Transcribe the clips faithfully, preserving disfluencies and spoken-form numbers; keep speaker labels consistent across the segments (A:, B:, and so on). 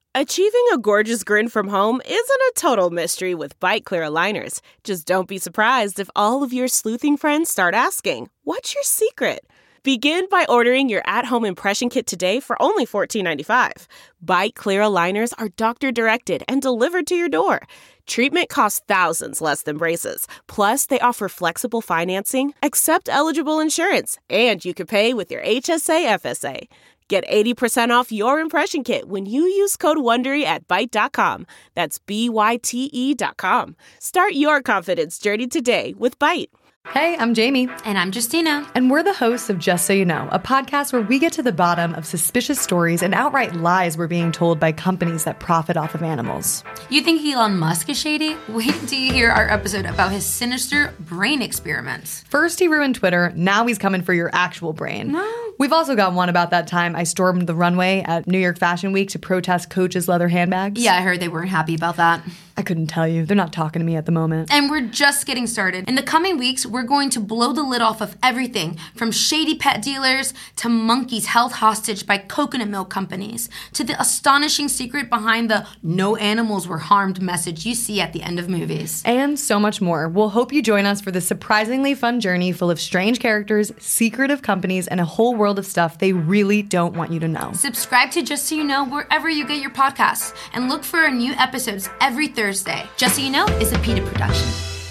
A: Achieving a gorgeous grin from home isn't a total mystery with Byte Clear aligners. Just don't be surprised if all of your sleuthing friends start asking, "What's your secret?" Begin by ordering your at-home impression kit today for only fourteen ninety-five. Byte Clear aligners are doctor-directed and delivered to your door. Treatment costs thousands less than braces. Plus, they offer flexible financing, accept eligible insurance, and you can pay with your H S A F S A. Get eighty percent off your impression kit when you use code WONDERY at byte dot com. That's B Y T E dot com. Start your confidence journey today with Byte.
B: Hey, I'm Jamie.
C: And I'm Justina.
B: And we're the hosts of Just So You Know, a podcast where we get to the bottom of suspicious stories and outright lies we're being told by companies that profit off of animals.
C: You think Elon Musk is shady? Wait until you hear our episode about his sinister brain experiments.
B: First he ruined Twitter, now he's coming for your actual brain.
C: No.
B: We've also got one about that time I stormed the runway at New York Fashion Week to protest Coach's leather handbags.
C: Yeah, I heard they weren't happy about that.
B: I couldn't tell you. They're not talking to me at the moment.
C: And we're just getting started. In the coming weeks, we're going to blow the lid off of everything from shady pet dealers to monkeys held hostage by coconut milk companies to the astonishing secret behind the "no animals were harmed" message you see at the end of movies.
B: And so much more. We'll hope you join us for this surprisingly fun journey full of strange characters, secretive companies, and a whole world of stuff they really don't want you to know.
C: Subscribe to Just So You Know wherever you get your podcasts and look for our new episodes every Thursday. Just So You Know is a PETA production.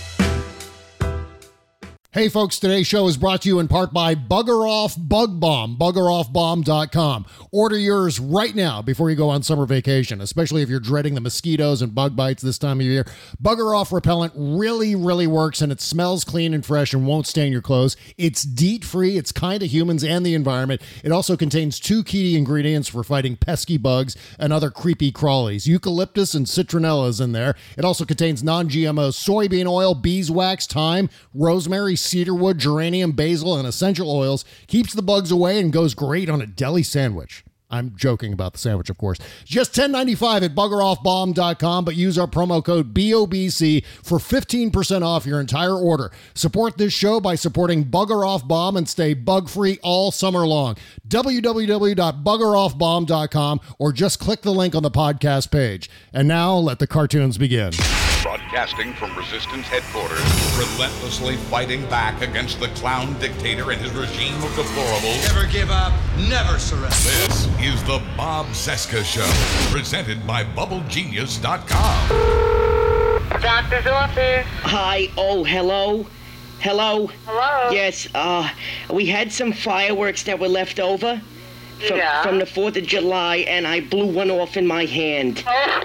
D: Hey folks, today's show is brought to you in part by Bugger Off Bug Bomb, bugger off bomb dot com. Order yours right now before you go on summer vacation, especially if you're dreading the mosquitoes and bug bites this time of year. Bugger Off repellent really, really works, and it smells clean and fresh and won't stain your clothes. It's DEET-free, it's kind to humans and the environment. It also contains two key ingredients for fighting pesky bugs and other creepy crawlies. Eucalyptus and citronella is in there. It also contains non-G M O soybean oil, beeswax, thyme, rosemary, cedarwood, geranium, basil, and essential oils. Keeps the bugs away and goes great on a deli sandwich. I'm joking about the sandwich, of course. Just ten ninety-five at bugger off bomb dot com, but use our promo code B O B C for fifteen percent off your entire order. Support this show by supporting Bugger Off Bomb and stay bug-free all summer long. w w w dot bugger off bomb dot com or just click the link on the podcast page. And now, let the cartoons begin.
E: Broadcasting from Resistance headquarters, relentlessly fighting back against the clown dictator and his regime of deplorables.
F: Never give up, never surrender.
E: This is the Bob Cesca Show, presented by bubble genius dot com.
G: Doctor's office.
H: Hi. Oh, hello. Hello.
G: Hello.
H: Yes. Uh, we had some fireworks that were left over from,
G: yeah.
H: from the fourth of July, and I blew one off in my hand.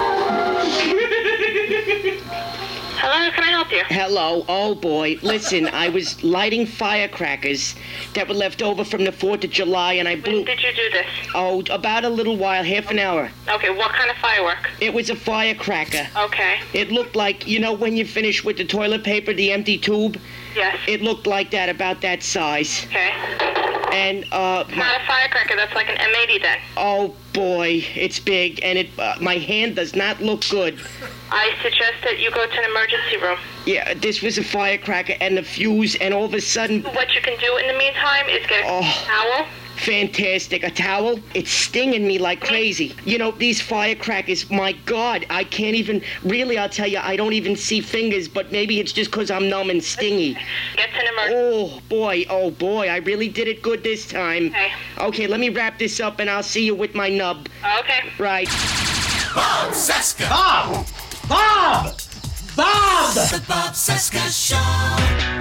G: Hello, can I help you?
H: Hello. Oh, boy. Listen, I was lighting firecrackers that were left over from the fourth of July, and I blew...
G: When did you do this?
H: Oh, about a little while, half an hour.
G: Okay, what kind of firework?
H: It was a firecracker.
G: Okay.
H: It looked like, you know, when you finish with the toilet paper, the empty tube?
G: Yes.
H: It looked like that, about that size.
G: Okay.
H: And, uh...
G: It's not a firecracker, that's like an M eighty then.
H: Oh, boy, it's big, and it uh, my hand does not look good.
G: I suggest that you go to an emergency room.
H: Yeah, this was a firecracker and the fuse, and all of a sudden...
G: What you can do in the meantime is get a
H: oh.
G: towel.
H: Fantastic. A towel? It's stinging me like crazy. You know, these firecrackers, my God, I can't even... Really, I'll tell you, I don't even see fingers, but maybe it's just because I'm numb and stingy.
G: Get to an emergency.
H: Oh, boy, oh, boy, I really did it good this time.
G: Okay.
H: Okay, let me wrap this up, and I'll see you with my nub.
G: Okay.
H: Right.
F: Bob Cesca! Bob! Bob! Bob! The Bob Cesca Show.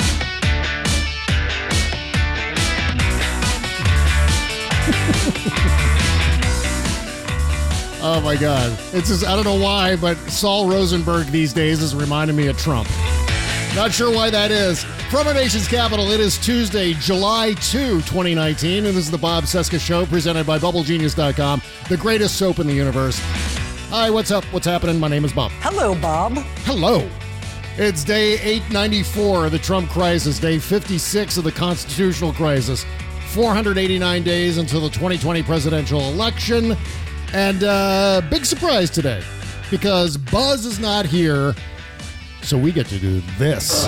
D: Oh my God. It's just, I don't know why, but Saul Rosenberg these days is reminding me of Trump. Not sure why that is. From our nation's capital, it is Tuesday, July second, twenty nineteen, and this is the Bob Cesca Show presented by bubble genius dot com, the greatest soap in the universe. Hi, what's up? What's happening? My name is Bob.
I: Hello, Bob.
D: Hello. It's day eight ninety-four of the Trump crisis, day fifty-six of the constitutional crisis, four hundred eighty-nine days until the twenty twenty presidential election, and uh, big surprise today, because Buzz is not here, so we get to do this.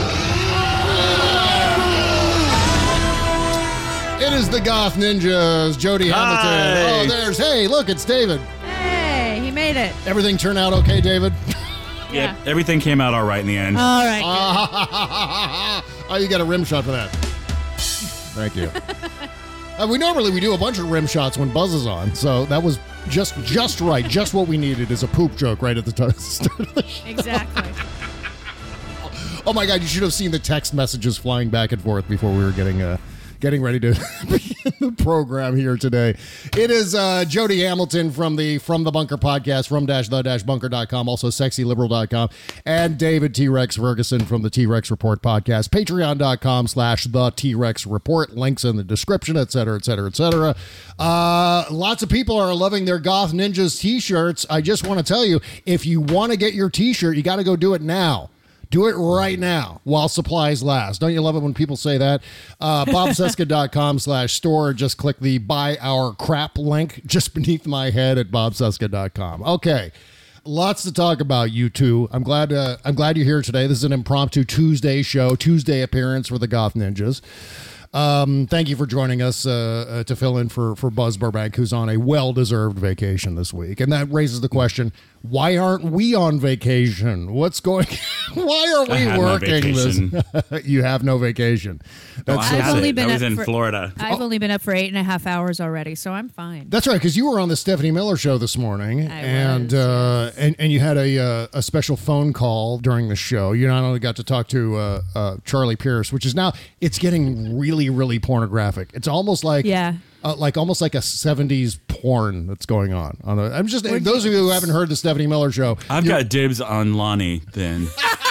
D: It is the Goth Ninjas, Jody Hamilton.
I: Hi.
D: Oh, there's, hey, look, it's David.
J: Hey, he made
I: made it.
D: Everything turned out okay, David?
J: Yeah. Yep, everything came out all right in the end.
I: All right.
D: Oh, you got a rim shot for that. Thank you. uh, we normally we do a bunch of rim shots when Buzz is on, so that was just just right. Just what we needed is a poop joke right at the t- start of the show.
I: Exactly.
D: Oh my God, you should have seen the text messages flying back and forth before we were getting uh, getting ready to begin the program here today. It is uh, Jody Hamilton from the From the Bunker podcast, from dash the dash bunker dot com, also sexy liberal dot com, and David T-Rex Ferguson from the T-Rex Report podcast, patreon dot com slash the T-Rex Report, links in the description, et cetera, et cetera, et cetera. Uh, lots of people are loving their Goth Ninjas t-shirts. I just want to tell you, if you want to get your t-shirt, you got to go do it now. Do it right now while supplies last. Don't you love it when people say that? Uh, bob cesca dot com slash store. Just click the buy our crap link just beneath my head at bob cesca dot com. Okay. Lots to talk about, you two. I'm glad uh, I'm glad you're here today. This is an impromptu Tuesday show, Tuesday appearance for the Goth Ninjas. Um, thank you for joining us uh, uh, to fill in for, for Buzz Burbank, who's on a well-deserved vacation this week. And that raises the question, why aren't we on vacation? What's going Why are we working this? You have no vacation.
J: That's
I: I've
J: so
I: only been
J: I was
I: up
J: in
I: for,
J: Florida.
I: I've oh. only been up for eight and a half hours already, so I'm fine.
D: That's right, because you were on the Stephanie Miller show this morning,
I: I
D: and,
I: was,
D: uh,
I: yes.
D: and and you had a uh, a special phone call during the show. You not only got to talk to uh, uh, Charlie Pierce, which is now it's getting really, really pornographic. It's almost like
I: yeah.
D: Uh, like almost like a seventies porn that's going on. on a, I'm just those of you who haven't heard the Stephanie Miller show.
J: I've got dibs on Lonnie. Then,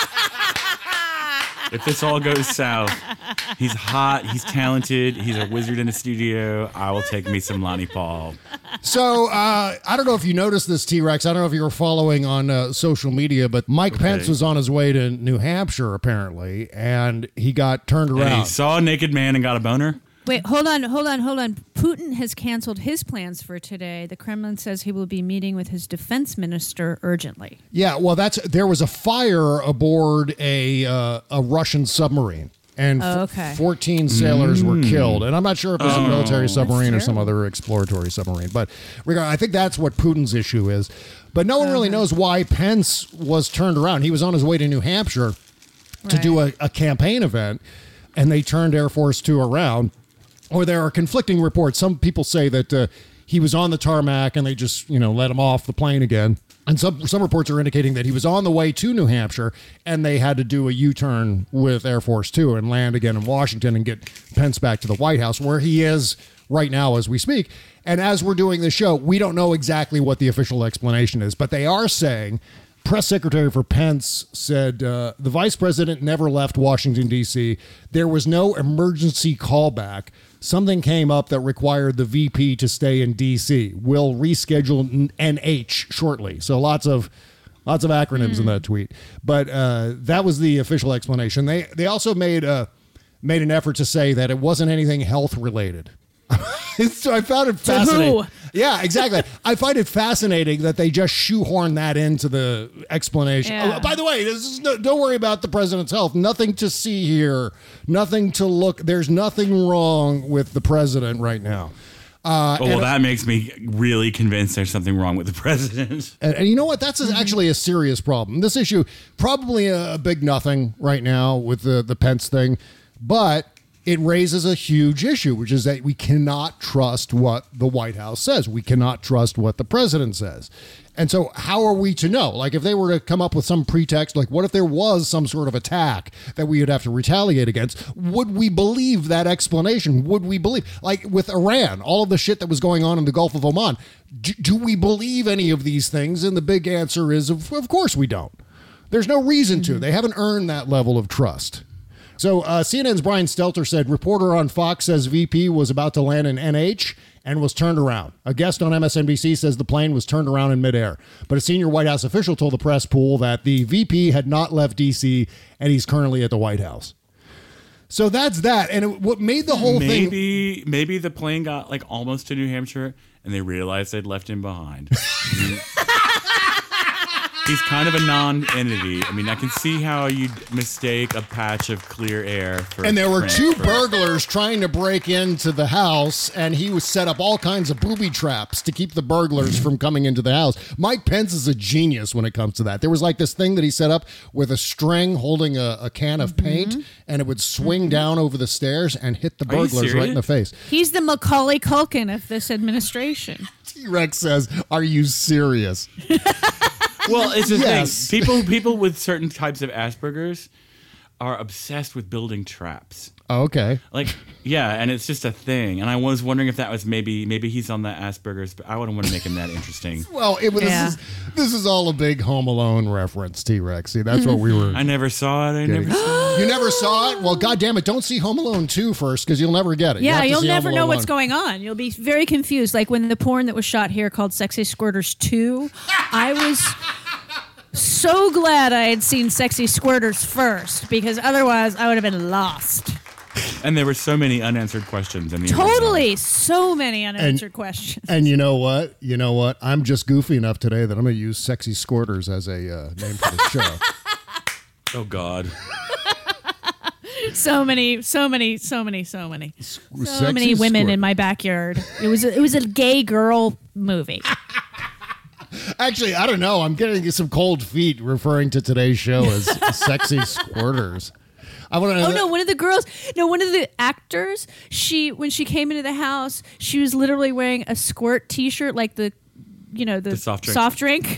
J: if this all goes south, he's hot, he's talented, he's a wizard in the studio. I will take me some Lonnie Paul.
D: So uh, I don't know if you noticed this, T-Rex. I don't know if you were following on uh, social media, but Mike okay. Pence was on his way to New Hampshire apparently, and he got turned around.
J: And he saw a naked man and got a boner.
I: Wait, hold on, hold on, hold on. Putin has canceled his plans for today. The Kremlin says he will be meeting with his defense minister urgently.
D: Yeah, well, that's there was a fire aboard a uh, a Russian submarine, and
I: oh, okay.
D: f- fourteen sailors mm. were killed. And I'm not sure if it was
J: oh,
D: a military submarine or some other exploratory submarine, but regard, I think that's what Putin's issue is. But no one uh-huh. really knows why Pence was turned around. He was on his way to New Hampshire to
I: right.
D: do a, a campaign event, and they turned Air Force Two around. Or there are conflicting reports. Some people say that uh, he was on the tarmac and they just, you know, let him off the plane again. And some some reports are indicating that he was on the way to New Hampshire and they had to do a U-turn with Air Force Two and land again in Washington and get Pence back to the White House, where he is right now as we speak. And as we're doing this show, we don't know exactly what the official explanation is, but they are saying, press secretary for Pence said uh, the vice president never left Washington, D C. There was no emergency callback. Something came up that required the V P to stay in D C. We'll reschedule N H shortly. So lots of lots of acronyms mm. in that tweet. But uh, that was the official explanation. They they also made a, made an effort to say that it wasn't anything health related. So I found it fascinating. Yeah, exactly. I find it fascinating that they just shoehorn that into the explanation.
I: Yeah.
D: Oh, by the way, this is no, don't worry about the president's health. Nothing to see here. Nothing to look. There's nothing wrong with the president right now. Uh,
J: oh, well, that makes me really convinced there's something wrong with the president.
D: And, and you know what? That's a, actually a serious problem. This issue, probably a, a big nothing right now with the, the Pence thing, but it raises a huge issue, which is that we cannot trust what the White House says. We cannot trust what the president says. And so how are we to know? Like, if they were to come up with some pretext, like what if there was some sort of attack that we would have to retaliate against? Would we believe that explanation? Would we believe, like with Iran, all of the shit that was going on in the Gulf of Oman, do, do we believe any of these things? And the big answer is, of, of course we don't. There's no reason to. They haven't earned that level of trust. So uh, C N N's Brian Stelter said, reporter on Fox says V P was about to land in N H and was turned around. A guest on M S N B C says the plane was turned around in midair. But a senior White House official told the press pool that the V P had not left D C and he's currently at the White House. So that's that. And it, what made the whole
J: maybe,
D: thing...
J: Maybe maybe the plane got like almost to New Hampshire and they realized they'd left him behind. He's kind of a non-entity. I mean, I can see how you'd mistake a patch of clear air for.
D: And there were
J: print,
D: two
J: but-
D: burglars trying to break into the house, and he was set up all kinds of booby traps to keep the burglars from coming into the house. Mike Pence is a genius when it comes to that. There was like this thing that he set up with a string holding a, a can of paint, and it would swing down over the stairs and hit the
J: Are you
D: burglars right in the face.
I: He's the Macaulay Culkin of this administration.
D: T-Rex says, "Are you serious?"
J: Well, it's the
D: Yes.
J: thing. People, people with certain types of Asperger's are obsessed with building traps.
D: Oh, okay.
J: Like, yeah, and it's just a thing. And I was wondering if that was maybe, maybe he's on the Asperger's, but I wouldn't want to make him that interesting.
D: Well, it, this,
I: Yeah.
D: is, this is all a big Home Alone reference, T-Rex. See, that's what we were...
J: I never saw it. I
D: Getting-
J: never saw it.
D: You never saw it? Well, goddamn it, don't see Home Alone two first, because you'll never get it. You
I: Yeah,
D: have to
I: you'll
D: see Home
I: never know
D: Alone
I: what's
D: one.
I: going on. You'll be very confused. Like when the porn that was shot here called Sexy Squirters two, I was so glad I had seen Sexy Squirters first, because otherwise I would have been lost.
J: And there were so many unanswered questions in the
I: Totally. So many unanswered
D: And-
I: questions.
D: And you know what? You know what? I'm just goofy enough today that I'm going to use Sexy Squirters as a uh, name for the show.
J: Oh, God.
I: So many, so many, so many, so many, so
D: Sexy
I: many women
D: Squirt.
I: in my backyard. It was a, it was a gay girl movie.
D: Actually, I don't know. I'm getting some cold feet referring to today's show as Sexy Squirters. I want to.
I: Oh no, one of the girls, no, one of the actors, she when she came into the house, she was literally wearing a squirt t-shirt like the you know, the,
J: The soft drink.
I: soft drink.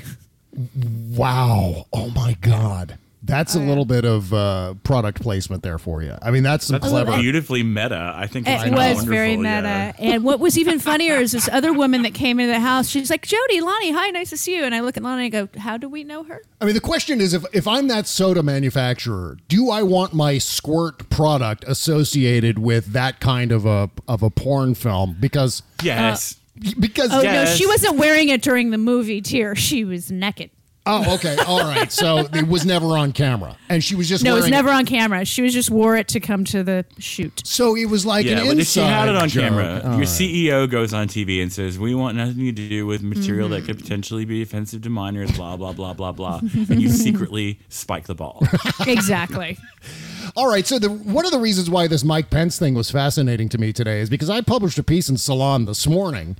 D: Wow. Oh my God. That's a little bit of uh, product placement there for you. I mean, that's some
J: That's
D: clever.
J: beautifully meta. I think it's
I: It
J: kinda
I: was very
J: wonderful,
I: meta.
J: yeah.
I: And what was even funnier is this other woman that came into the house. She's like, Jody, Lonnie, hi, nice to see you. And I look at Lonnie and I go, how do we know her?
D: I mean, the question is, if if I'm that soda manufacturer, do I want my squirt product associated with that kind of a of a porn film? Because
J: Yes.
D: because
I: Oh, no,
J: Yes.
I: she wasn't wearing it during the movie, Tear. She was naked.
D: Oh, okay, all right. So it was never on camera, and she was just
I: No, it was
D: wearing
I: never on camera. She was just wore it to come to the shoot.
D: So it was like
J: Yeah,
D: an
J: but if she had it
D: inside
J: on
D: joke.
J: camera,
D: All
J: your
D: right.
J: C E O goes on T V and says, "We want nothing to do with material
I: Mm-hmm.
J: that could potentially be offensive to minors." Blah blah blah blah blah, and you secretly spike the ball.
I: Exactly.
D: All right, so the, one of the reasons why this Mike Pence thing was fascinating to me today is because I published a piece in Salon this morning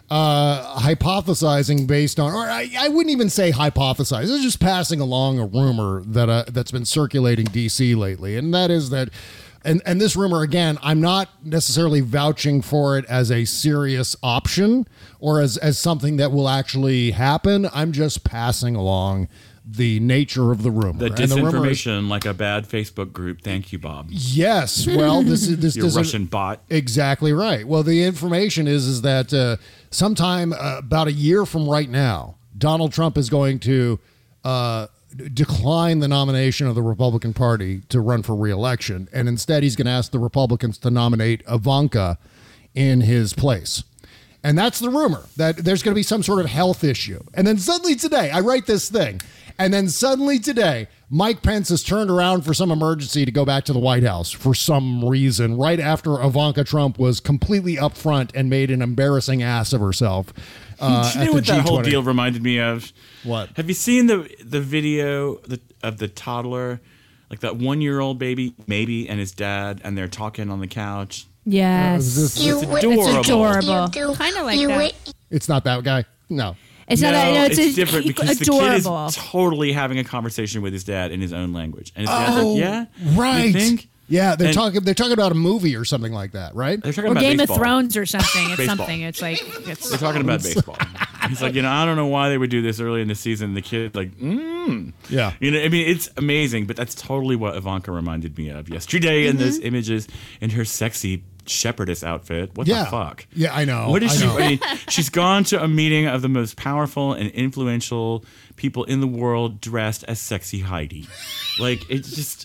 D: uh, hypothesizing based on, or I, I wouldn't even say hypothesize, it's just passing along a rumor that uh, that's been circulating D C lately, and that is that, and, and this rumor, again, I'm not necessarily vouching for it as a serious option or as, as something that will actually happen. I'm just passing along the nature of the rumor.
J: The
D: And the rumor is-
J: disinformation, like a bad Facebook group. Thank you, Bob.
D: Yes. Well, this is this
J: Your
D: doesn't-
J: Russian bot.
D: Exactly right. Well, the information is is that uh, sometime uh, about a year from right now, Donald Trump is going to uh, d- decline the nomination of the Republican Party to run for re-election, and instead he's going to ask the Republicans to nominate Ivanka in his place. And that's the rumor, that there's going to be some sort of health issue. And then suddenly today, I write this thing, and then suddenly today, Mike Pence has turned around for some emergency to go back to the White House for some reason, right after Ivanka Trump was completely upfront and made an embarrassing ass of herself. Uh,
J: Do
D: at
J: you know
D: the
J: what that
D: G
J: whole
D: twenty.
J: deal reminded me of?
D: What?
J: Have you seen the the video the, of the toddler, like that one year old baby, maybe, and his dad, and they're talking on the couch?
I: Yes.
D: Is this-
J: It's
I: It's
J: adorable.
I: adorable. Kind of like that.
D: It's not that guy? No.
I: It's
J: no,
I: not that. No, it's,
J: it's
I: a-
J: different because
I: adorable.
J: the kid is totally having a conversation with his dad in his own language, and his dad's
D: Oh,
J: like, "Yeah,
D: right.
J: You think?"
D: Yeah, they're
J: And-
D: talking. They're talking about a movie or something like that, right?
J: They're talking
I: or
J: about
I: Game
J: baseball.
I: of Thrones or something. It's
J: Baseball.
I: something. It's like it's.
J: They're talking about baseball. He's like, you know, I don't know why they would do this early in the season. The kid, like, mm.
D: Yeah.
J: You know, I mean, it's amazing, but that's totally what Ivanka reminded me of yesterday in those images in her sexy shepherdess outfit. What
D: Yeah.
J: the fuck?
D: Yeah, I know.
J: What is
D: I
J: she?
D: know.
J: I mean, she's gone to a meeting of the most powerful and influential people in the world dressed as sexy Heidi. Like, it's just.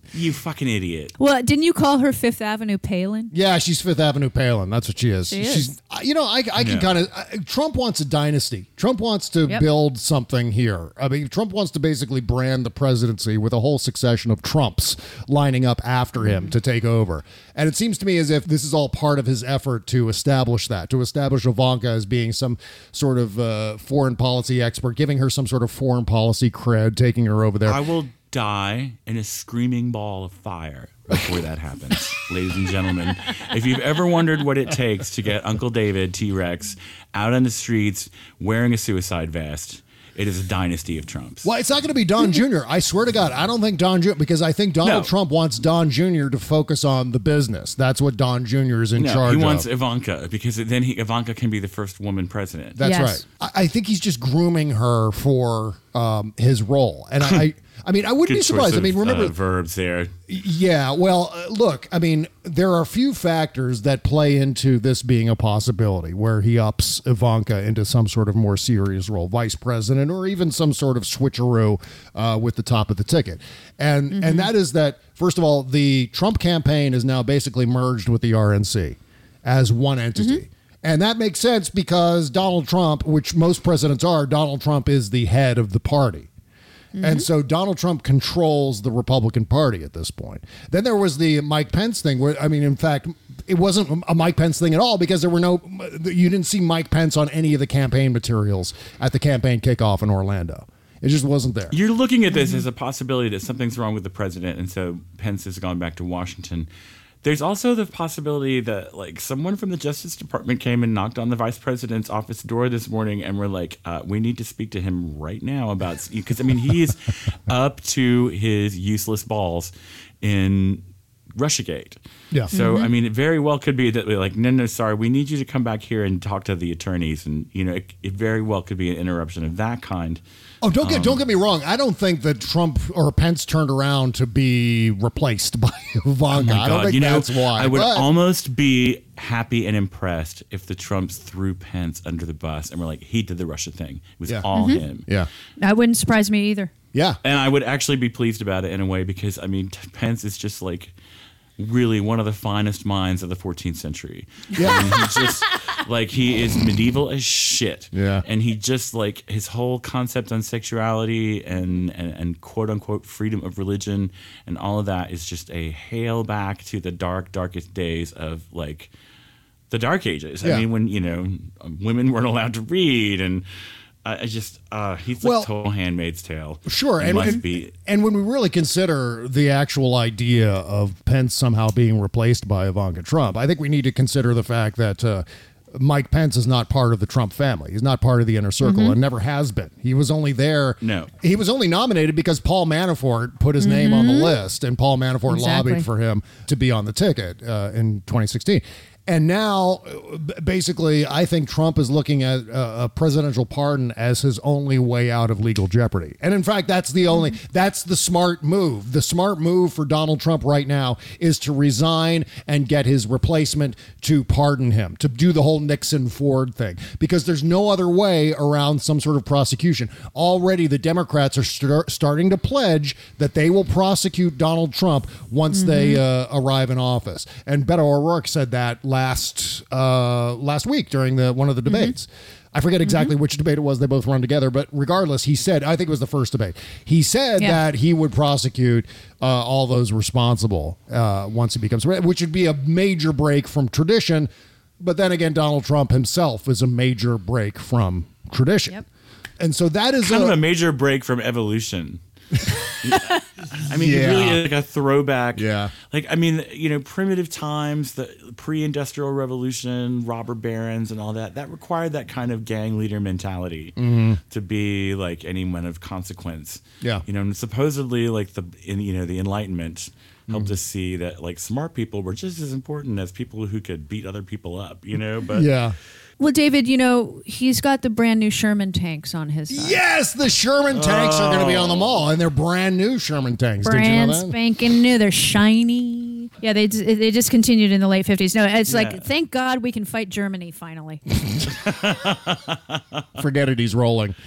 J: You fucking idiot.
I: Well, didn't you call her Fifth Avenue Palin?
D: Yeah, she's Fifth Avenue Palin. That's what she is.
I: She is.
D: She's, you know, I, I can
J: Yeah.
D: kind of. Uh, Trump wants a dynasty. Trump wants to
I: Yep.
D: build something here. I mean, Trump wants to basically brand the presidency with a whole succession of Trumps lining up after him to take over. And it seems to me as if this is all part of his effort to establish that, to establish Ivanka as being some sort of uh, foreign policy expert, giving her some sort of foreign policy cred, taking her over there.
J: I will die in a screaming ball of fire before that happens. Ladies and gentlemen, if you've ever wondered what it takes to get Uncle David T-Rex out on the streets wearing a suicide vest, it is a dynasty of Trumps.
D: Well, it's not going to be Don Junior I swear to God, I don't think Don Junior because I think Donald
J: No.
D: Trump wants Don Junior to focus on the business. That's what Don Junior is in
J: No,
D: charge
J: he wants
D: of.
J: Ivanka because then he, Ivanka can be the first woman president.
D: That's
I: Yes.
D: right. I, I think he's just grooming her for um, his role, and I, I mean, I wouldn't
J: Good
D: be surprised.
J: choice
D: I mean,
J: of,
D: remember
J: uh, verbs there.
D: Yeah, well, uh, look, I mean, there are a few factors that play into this being a possibility where he ups Ivanka into some sort of more serious role, vice president, or even some sort of switcheroo uh, with the top of the ticket. And
I: Mm-hmm.
D: and that is that, first of all, the Trump campaign is now basically merged with the R N C as one entity.
I: Mm-hmm.
D: And that makes sense because Donald Trump, which most presidents are, Donald Trump is the head of the party. And so Donald Trump controls the Republican Party at this point. Then there was the Mike Pence thing where, I mean, in fact, it wasn't a Mike Pence thing at all because there were no, you didn't see Mike Pence on any of the campaign materials at the campaign kickoff in Orlando. It just wasn't there.
J: You're looking at this as a possibility that something's wrong with the president, and so Pence has gone back to Washington. There's also the possibility that, like, someone from the Justice Department came and knocked on the vice president's office door this morning and were like, uh, we need to speak to him right now about, because, I mean, he is up to his useless balls in Russiagate.
D: Yeah.
J: So, I mean, it very well could be that we're like, no, no, sorry, we need you to come back here and talk to the attorneys. And, you know, it, it very well could be an interruption of that kind.
D: Oh, don't get don't get me wrong. I don't think that Trump or Pence turned around to be replaced by Ivanka.
J: Oh my
D: I don't
J: God.
D: think
J: you know,
D: that's why.
J: I would
D: but-
J: almost be happy and impressed if the Trumps threw Pence under the bus and were like, he did the Russia thing. It was
D: Yeah.
J: all him.
D: yeah,
I: That wouldn't surprise me either.
D: yeah.
J: And I would actually be pleased about it in a way because, I mean, Pence is just like really one of the finest minds of the fourteenth century.
D: Yeah.
J: And he just, like, he is medieval as shit.
D: Yeah.
J: And he just, like, his whole concept on sexuality and, and, and quote unquote freedom of religion and all of that is just a hail back to the dark, darkest days of, like, the Dark Ages.
D: Yeah.
J: I mean, when, you know, women weren't allowed to read and I I just, uh, he's like
D: Well,
J: total Handmaid's Tale.
D: Sure,
J: He
D: and,
J: must
D: and,
J: be.
D: and when we really consider the actual idea of Pence somehow being replaced by Ivanka Trump, I think we need to consider the fact that uh, Mike Pence is not part of the Trump family. He's not part of the inner circle and never has been. He was only there.
J: No.
D: He was only nominated because Paul Manafort put his name on the list, and Paul Manafort
I: Exactly.
D: lobbied for him to be on the ticket uh, in twenty sixteen. And now, b- basically, I think Trump is looking at uh, a presidential pardon as his only way out of legal jeopardy. And in fact, that's the only, that's the smart move. The smart move for Donald Trump right now is to resign and get his replacement to pardon him, to do the whole Nixon Ford thing, because there's no other way around some sort of prosecution. Already, the Democrats are st- starting to pledge that they will prosecute Donald Trump once they uh, arrive in office. And Beto O'Rourke said that last uh, last week during the one of the debates. I forget exactly which debate it was. They both run together, but regardless, he said, I think it was the first debate. He said
I: Yeah.
D: that he would prosecute uh, all those responsible uh, once he becomes president, which would be a major break from tradition. But then again, Donald Trump himself is a major break from tradition.
I: Yep.
D: And so that is
J: Kind
D: a,
J: of a major break from evolution. I mean,
D: Yeah.
J: he really is like a throwback.
D: Yeah.
J: Like, I mean, you know, primitive times, the pre-industrial revolution, robber barons and all that, that required that kind of gang leader mentality to be like anyone of consequence.
D: Yeah.
J: You know, and supposedly like the, in, you know, the Enlightenment helped us see that like smart people were just as important as people who could beat other people up, you know, but
D: yeah.
I: Well, David, you know, he's got the brand new Sherman tanks on his side.
D: Yes, the Sherman tanks are going to be on the mall, and they're brand new Sherman tanks.
I: Brand
D: Did you know that?
I: spanking new. They're shiny. Yeah, they they discontinued in the late fifties. No, it's
J: Yeah.
I: like, thank God we can fight Germany finally.
D: Forget it, he's rolling.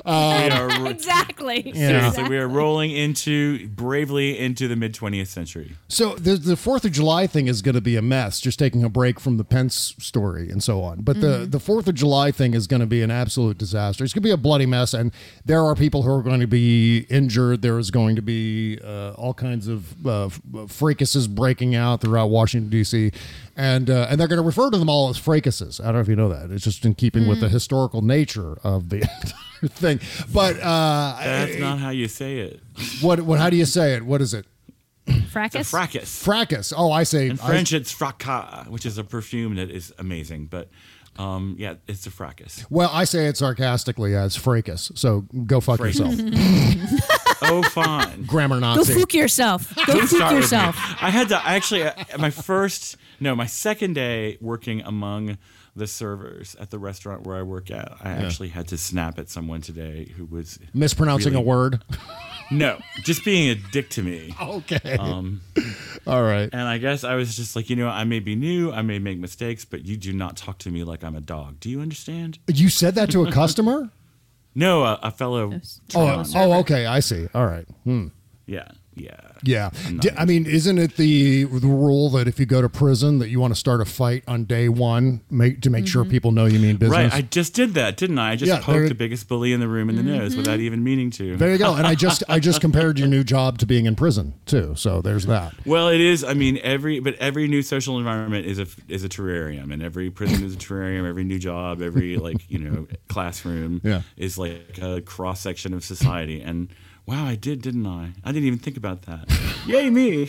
J: We are,
I: exactly.
J: Seriously, we are rolling into bravely into the mid twentieth century.
D: So the the Fourth of July thing is going to be a mess. Just taking a break from the Pence story and so on, but the the Fourth of July thing is going to be an absolute disaster. It's going to be a bloody mess, and there are people who are going to be injured. There is going to be uh, all kinds of uh, fracases breaking out throughout Washington D C, and uh, and they're going to refer to them all as fracases. I don't know if you know that. It's just in keeping mm. with the historical nature of the entire thing. But uh,
J: that's I, not how you say it.
D: What? What? How do you say it? What is it?
I: Fracas.
J: It's a fracas.
D: Fracas. Oh, I say
J: in French.
D: I,
J: it's fracas, which is a perfume that is amazing. But um, yeah, it's a fracas.
D: Well, I say it sarcastically as fracas. So go fuck
J: Fracas.
D: yourself.
J: Oh, fine.
D: Grammar Nazi.
I: Go fuck yourself. Go fuck yourself.
J: I had to actually uh, my first no my second day working among the servers at the restaurant where I work at. I yeah. actually had to snap at someone today who was
D: mispronouncing
J: really,
D: a word.
J: No, just being a dick to me.
D: Okay.
J: Um,
D: All right.
J: And I guess I was just like, you know, I may be new, I may make mistakes, but you do not talk to me like I'm a dog. Do you understand?
D: You said that to a customer?
J: No, a, a fellow.
D: Oh, oh, okay. I see. All right. Hmm.
J: Yeah. Yeah.
D: Yeah. I mean, isn't it the the rule that if you go to prison that you want to start a fight on day one make, to make mm-hmm. sure people know you mean business?
J: Right. I just did that, didn't I? I just yeah, poked the biggest bully in the room in the mm-hmm. nose without even meaning to.
D: There you go. And I just I just compared your new job to being in prison too. So there's that.
J: Well, it is. I mean, every but every new social environment is a is a terrarium, and every prison is a terrarium. Every new job, every like you know classroom
D: yeah.
J: is like a cross section of society. And wow, I did, didn't I? I didn't even think about that. Yay, me.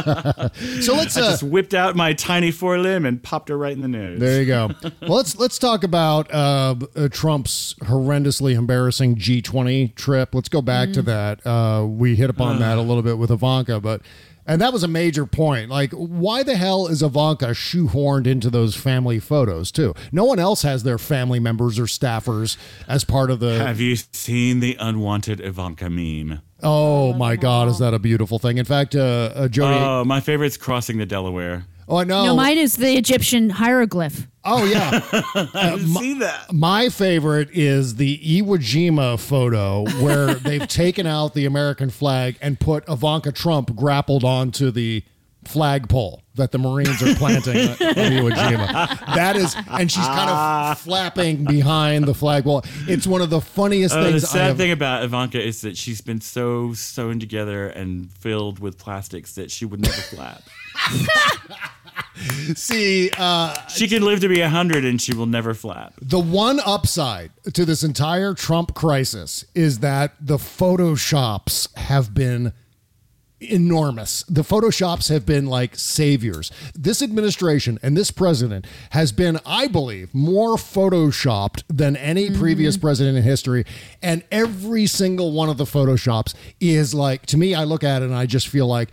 D: So let's. Uh,
J: I just whipped out my tiny forelimb and popped her right in the nose.
D: There you go. Well, let's let's talk about uh, uh, Trump's horrendously embarrassing G twenty trip. Let's go back mm. to that. Uh, we hit upon uh. that a little bit with Ivanka, but. And that was a major point. Like, why the hell is Ivanka shoehorned into those family photos, too? No one else has their family members or staffers as part of the...
J: Have you seen the unwanted Ivanka meme?
D: Oh, my God, is that a beautiful thing? In fact, uh, uh, Jody...
J: Oh, my favorite's crossing the Delaware.
D: Oh, I know.
I: No, mine is the Egyptian hieroglyph.
D: Oh, yeah.
J: I didn't
D: my,
J: see that.
D: My favorite is the Iwo Jima photo where they've taken out the American flag and put Ivanka Trump grappled onto the flagpole that the Marines are planting at Iwo Jima. That is, and she's kind of flapping behind the flagpole. It's one of the funniest
J: uh,
D: things.
J: The sad
D: I have,
J: thing about Ivanka is that she's been so sewn together and filled with plastics that she would never flap.
D: See, uh,
J: she can live to be a hundred and she will never flap.
D: The one upside to this entire Trump crisis is that the Photoshops have been enormous. The Photoshops have been like saviors. This administration and this president has been, I believe, more Photoshopped than any mm-hmm. previous president in history. And every single one of the Photoshops is like, to me, I look at it and I just feel like,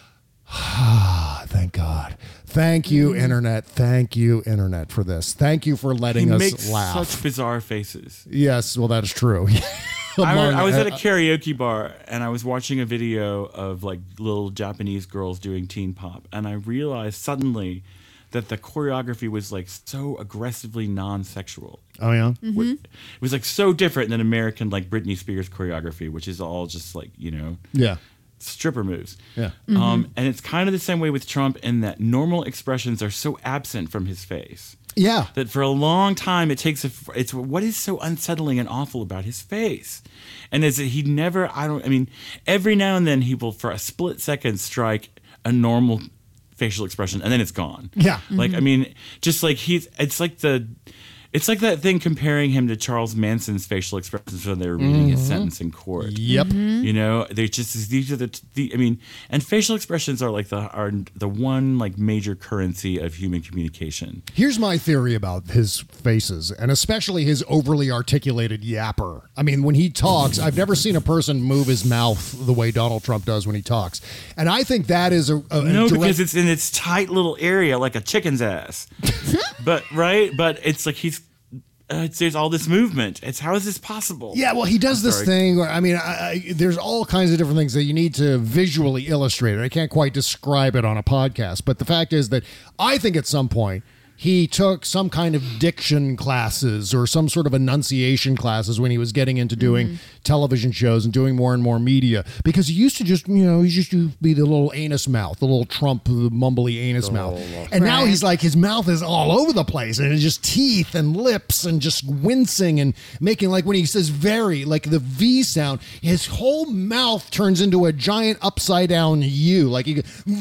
D: ah, thank God. Thank you, Internet. Thank you, Internet, for this. Thank you for letting
J: he
D: us
J: makes
D: laugh.
J: Such bizarre faces.
D: Yes, well, that is true.
J: I, I was at a karaoke bar and I was watching a video of like little Japanese girls doing teen pop, and I realized suddenly that the choreography was like so aggressively non-sexual.
D: Oh yeah,
I: mm-hmm.
J: It was like so different than American like Britney Spears choreography, which is all just like you know
D: yeah.
J: stripper moves.
D: Yeah.
J: Mm-hmm. Um, and it's kind of the same way with Trump in that normal expressions are so absent from his face.
D: Yeah.
J: That for a long time it takes a, it's what is so unsettling and awful about his face. And is that he never, I don't, I mean, every now and then he will for a split second strike a normal facial expression and then it's gone.
D: Yeah.
J: Like,
I: Mm-hmm.
J: I mean, just like he's, it's like the, it's like that thing comparing him to Charles Manson's facial expressions when they were reading
D: Mm-hmm.
J: his sentence in court.
D: Yep.
I: Mm-hmm.
J: You know, they just these are the, the I mean, and facial expressions are like the are the one like major currency of human communication.
D: Here's my theory about his faces, and especially his overly articulated yapper. I mean, when he talks, I've never seen a person move his mouth the way Donald Trump does when he talks, and I think that is a, a
J: no,
D: direct-
J: because it's in its tight little area like a chicken's ass. But right, but it's like he's. Uh, it's, there's all this movement. It's how is this possible?
D: Yeah, well, he does
J: I'm
D: this
J: sorry.
D: thing where, I mean, I, I, there's all kinds of different things that you need to visually illustrate it. I can't quite describe it on a podcast, but the fact is that I think at some point he took some kind of diction classes or some sort of enunciation classes when he was getting into doing mm. television shows and doing more and more media, because he used to just, you know, he used to be the little anus mouth, the little Trump mumbly anus oh, mouth. And right. now he's like, his mouth is all over the place and it's just teeth and lips and just wincing and making, like when he says very, like the V sound, his whole mouth turns into a giant upside down U. Like he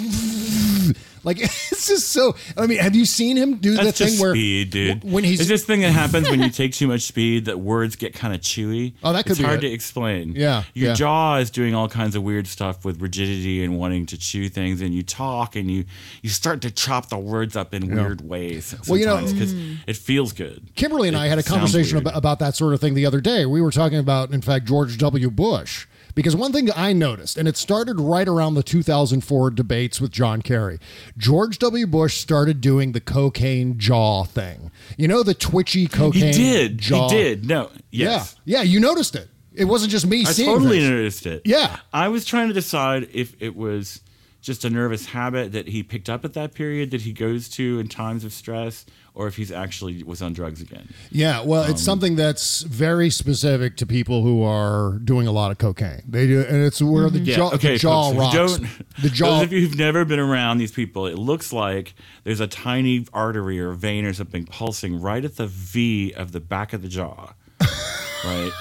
D: goes, like it's just so. I mean, have you seen him do
J: That's
D: the thing
J: just
D: where
J: speed, dude?
D: When he's
J: it's this thing that happens when you take too much speed that words get kind of chewy.
D: Oh, that could
J: it's
D: be
J: hard
D: it.
J: to explain.
D: Yeah,
J: your
D: yeah.
J: jaw is doing all kinds of weird stuff with rigidity and wanting to chew things, and you talk and you you start to chop the words up in yeah. weird ways. Sometimes,
D: well, you know,
J: because mm. it feels good.
D: Kimberly and
J: it
D: I had a conversation about, about that sort of thing the other day. We were talking about, in fact, George W. Bush. Because one thing I noticed, and it started right around the two thousand four debates with John Kerry, George W. Bush started doing the cocaine jaw thing. You know, the twitchy cocaine
J: He did.
D: jaw?
J: He did. No. Yes.
D: Yeah. Yeah, you noticed it. It wasn't just me
J: I
D: seeing
J: totally
D: this.
J: noticed it.
D: Yeah.
J: I was trying to decide if it was just a nervous habit that he picked up at that period that he goes to in times of stress, or if he's actually was on drugs again.
D: Yeah, well,
J: Um,
D: it's something that's very specific to people who are doing a lot of cocaine. They do, and it's where the
J: Yeah,
D: jaw,
J: okay,
D: the jaw
J: folks,
D: rocks.
J: Don't,
D: the jaw.
J: Those of you who've never been around these people, it looks like there's a tiny artery or vein or something pulsing right at the V of the back of the jaw. Right?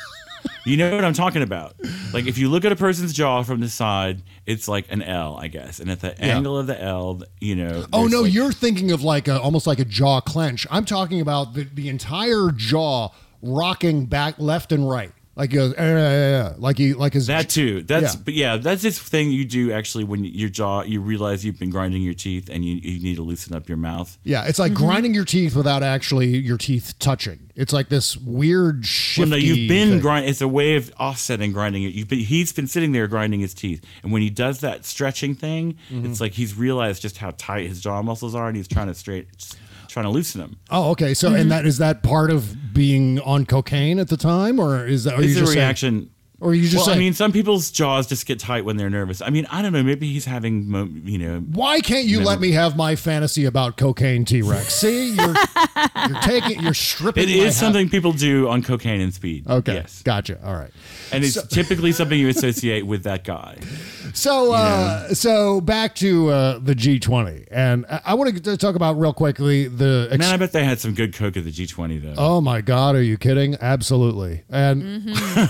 J: You know what I'm talking about. Like if you look at a person's jaw from the side, it's like an L, I guess. And at the
D: Yeah.
J: angle of the L, you know.
D: Oh
J: there's
D: no,
J: like-
D: you're thinking of like a, almost like a jaw clench. I'm talking about the, the entire jaw rocking back left and right. Like he goes, eh, eh, eh, like he like his
J: That too. That's
D: Yeah.
J: but yeah, that's this thing you do actually when your jaw you realize you've been grinding your teeth and you, you need to loosen up your mouth.
D: Yeah, it's like grinding your teeth without actually your teeth touching. It's like this weird shifty
J: Well, no, you've been
D: thing.
J: grinding. It's a way of offsetting grinding it. You've been, he's been sitting there grinding his teeth, and when he does that stretching thing,
D: Mm-hmm.
J: it's like he's realized just how tight his jaw muscles are, and he's trying to straight, trying to loosen them.
D: Oh, okay. So, and that is that part of being on cocaine at the time, or is that? Or
J: It's
D: you
J: a
D: just saying-
J: reaction.
D: or you just
J: Well,
D: saying,
J: I mean, some people's jaws just get tight when they're nervous. I mean, I don't know. Maybe he's having, mo- you know.
D: why can't you
J: Never-
D: let me have my fantasy about cocaine, T-Rex? See, you're you're taking, you're stripping.
J: It
D: my
J: is
D: hat.
J: something people do on cocaine and speed.
D: Okay,
J: Yes.
D: gotcha. All right.
J: And it's typically something you associate with that guy.
D: So, uh, so back to uh, the G twenty, and I, I want to talk about real quickly the. Ex-
J: Man, I bet they had some good coke at the G twenty, though.
D: oh my God, are you kidding? Absolutely, and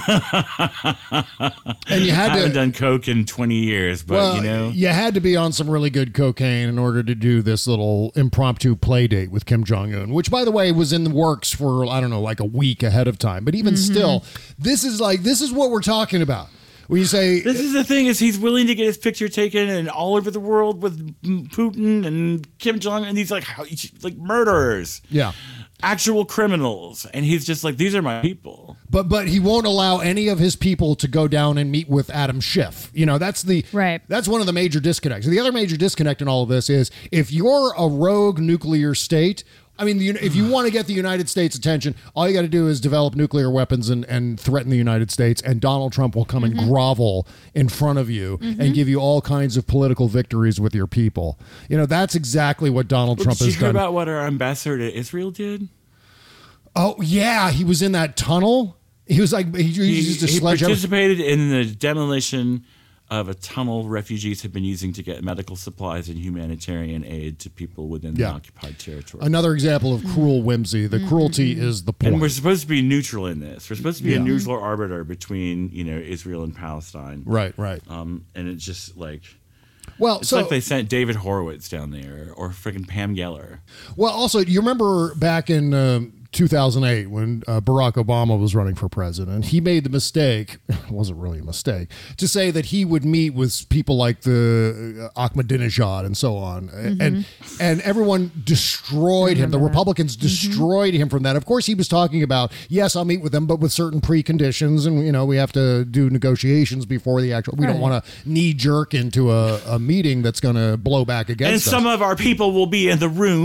D: and you had
J: I haven't
D: to.
J: done coke in twenty years, but
D: Well,
J: you know.
D: you had to be on some really good cocaine in order to do this little impromptu play date with Kim Jong Un, which, by the way, was in the works for I don't know, like a week ahead of time. But even still, this is like this is what we're talking about. When you say
J: This is the thing: is he's willing to get his picture taken and all over the world with Putin and Kim Jong, and he's like, how- like murderers,
D: yeah.
J: actual criminals, and he's just like, these are my people.
D: But but he won't allow any of his people to go down and meet with Adam Schiff. You know, that's the
I: Right.
D: That's one of the major disconnects. The other major disconnect in all of this is if you're a rogue nuclear state. I mean, the, if you want to get the United States attention, all you got to do is develop nuclear weapons and, and threaten the United States, and Donald Trump will come
I: Mm-hmm.
D: and grovel in front of you and give you all kinds of political victories with your people. You know, that's exactly what Donald
J: Well,
D: Trump
J: did you
D: has
J: hear
D: done.
J: about what our ambassador to Israel did?
D: Oh yeah, he was in that tunnel. He was like he, he
J: He,
D: used a
J: he
D: sledgehammer.
J: participated in the demolition of a tunnel refugees have been using to get medical supplies and humanitarian aid to people within
D: Yeah.
J: the occupied territory.
D: Another example of cruel whimsy. The cruelty is the point.
J: And we're supposed to be neutral in this. We're supposed to be
D: Yeah.
J: a neutral arbiter between, you know, Israel and Palestine.
D: Right, right.
J: Um, and it's just like,
D: Well,
J: it's
D: so
J: like they sent David Horowitz down there or freaking Pam Geller.
D: well, also you remember back in um, two thousand eight when uh, Barack Obama was running for president, he made the mistake. It wasn't really a mistake to say that he would meet with people like the uh, Ahmadinejad and so on, and and everyone destroyed him. The Republicans destroyed him from that. Of course, he was talking about yes, I'll meet with them, but with certain preconditions, and you know we have to do negotiations before the actual. We don't
I: Right.
D: want to knee jerk into a, a meeting that's going to blow back against
J: And
D: us.
J: some of our people will be in the room.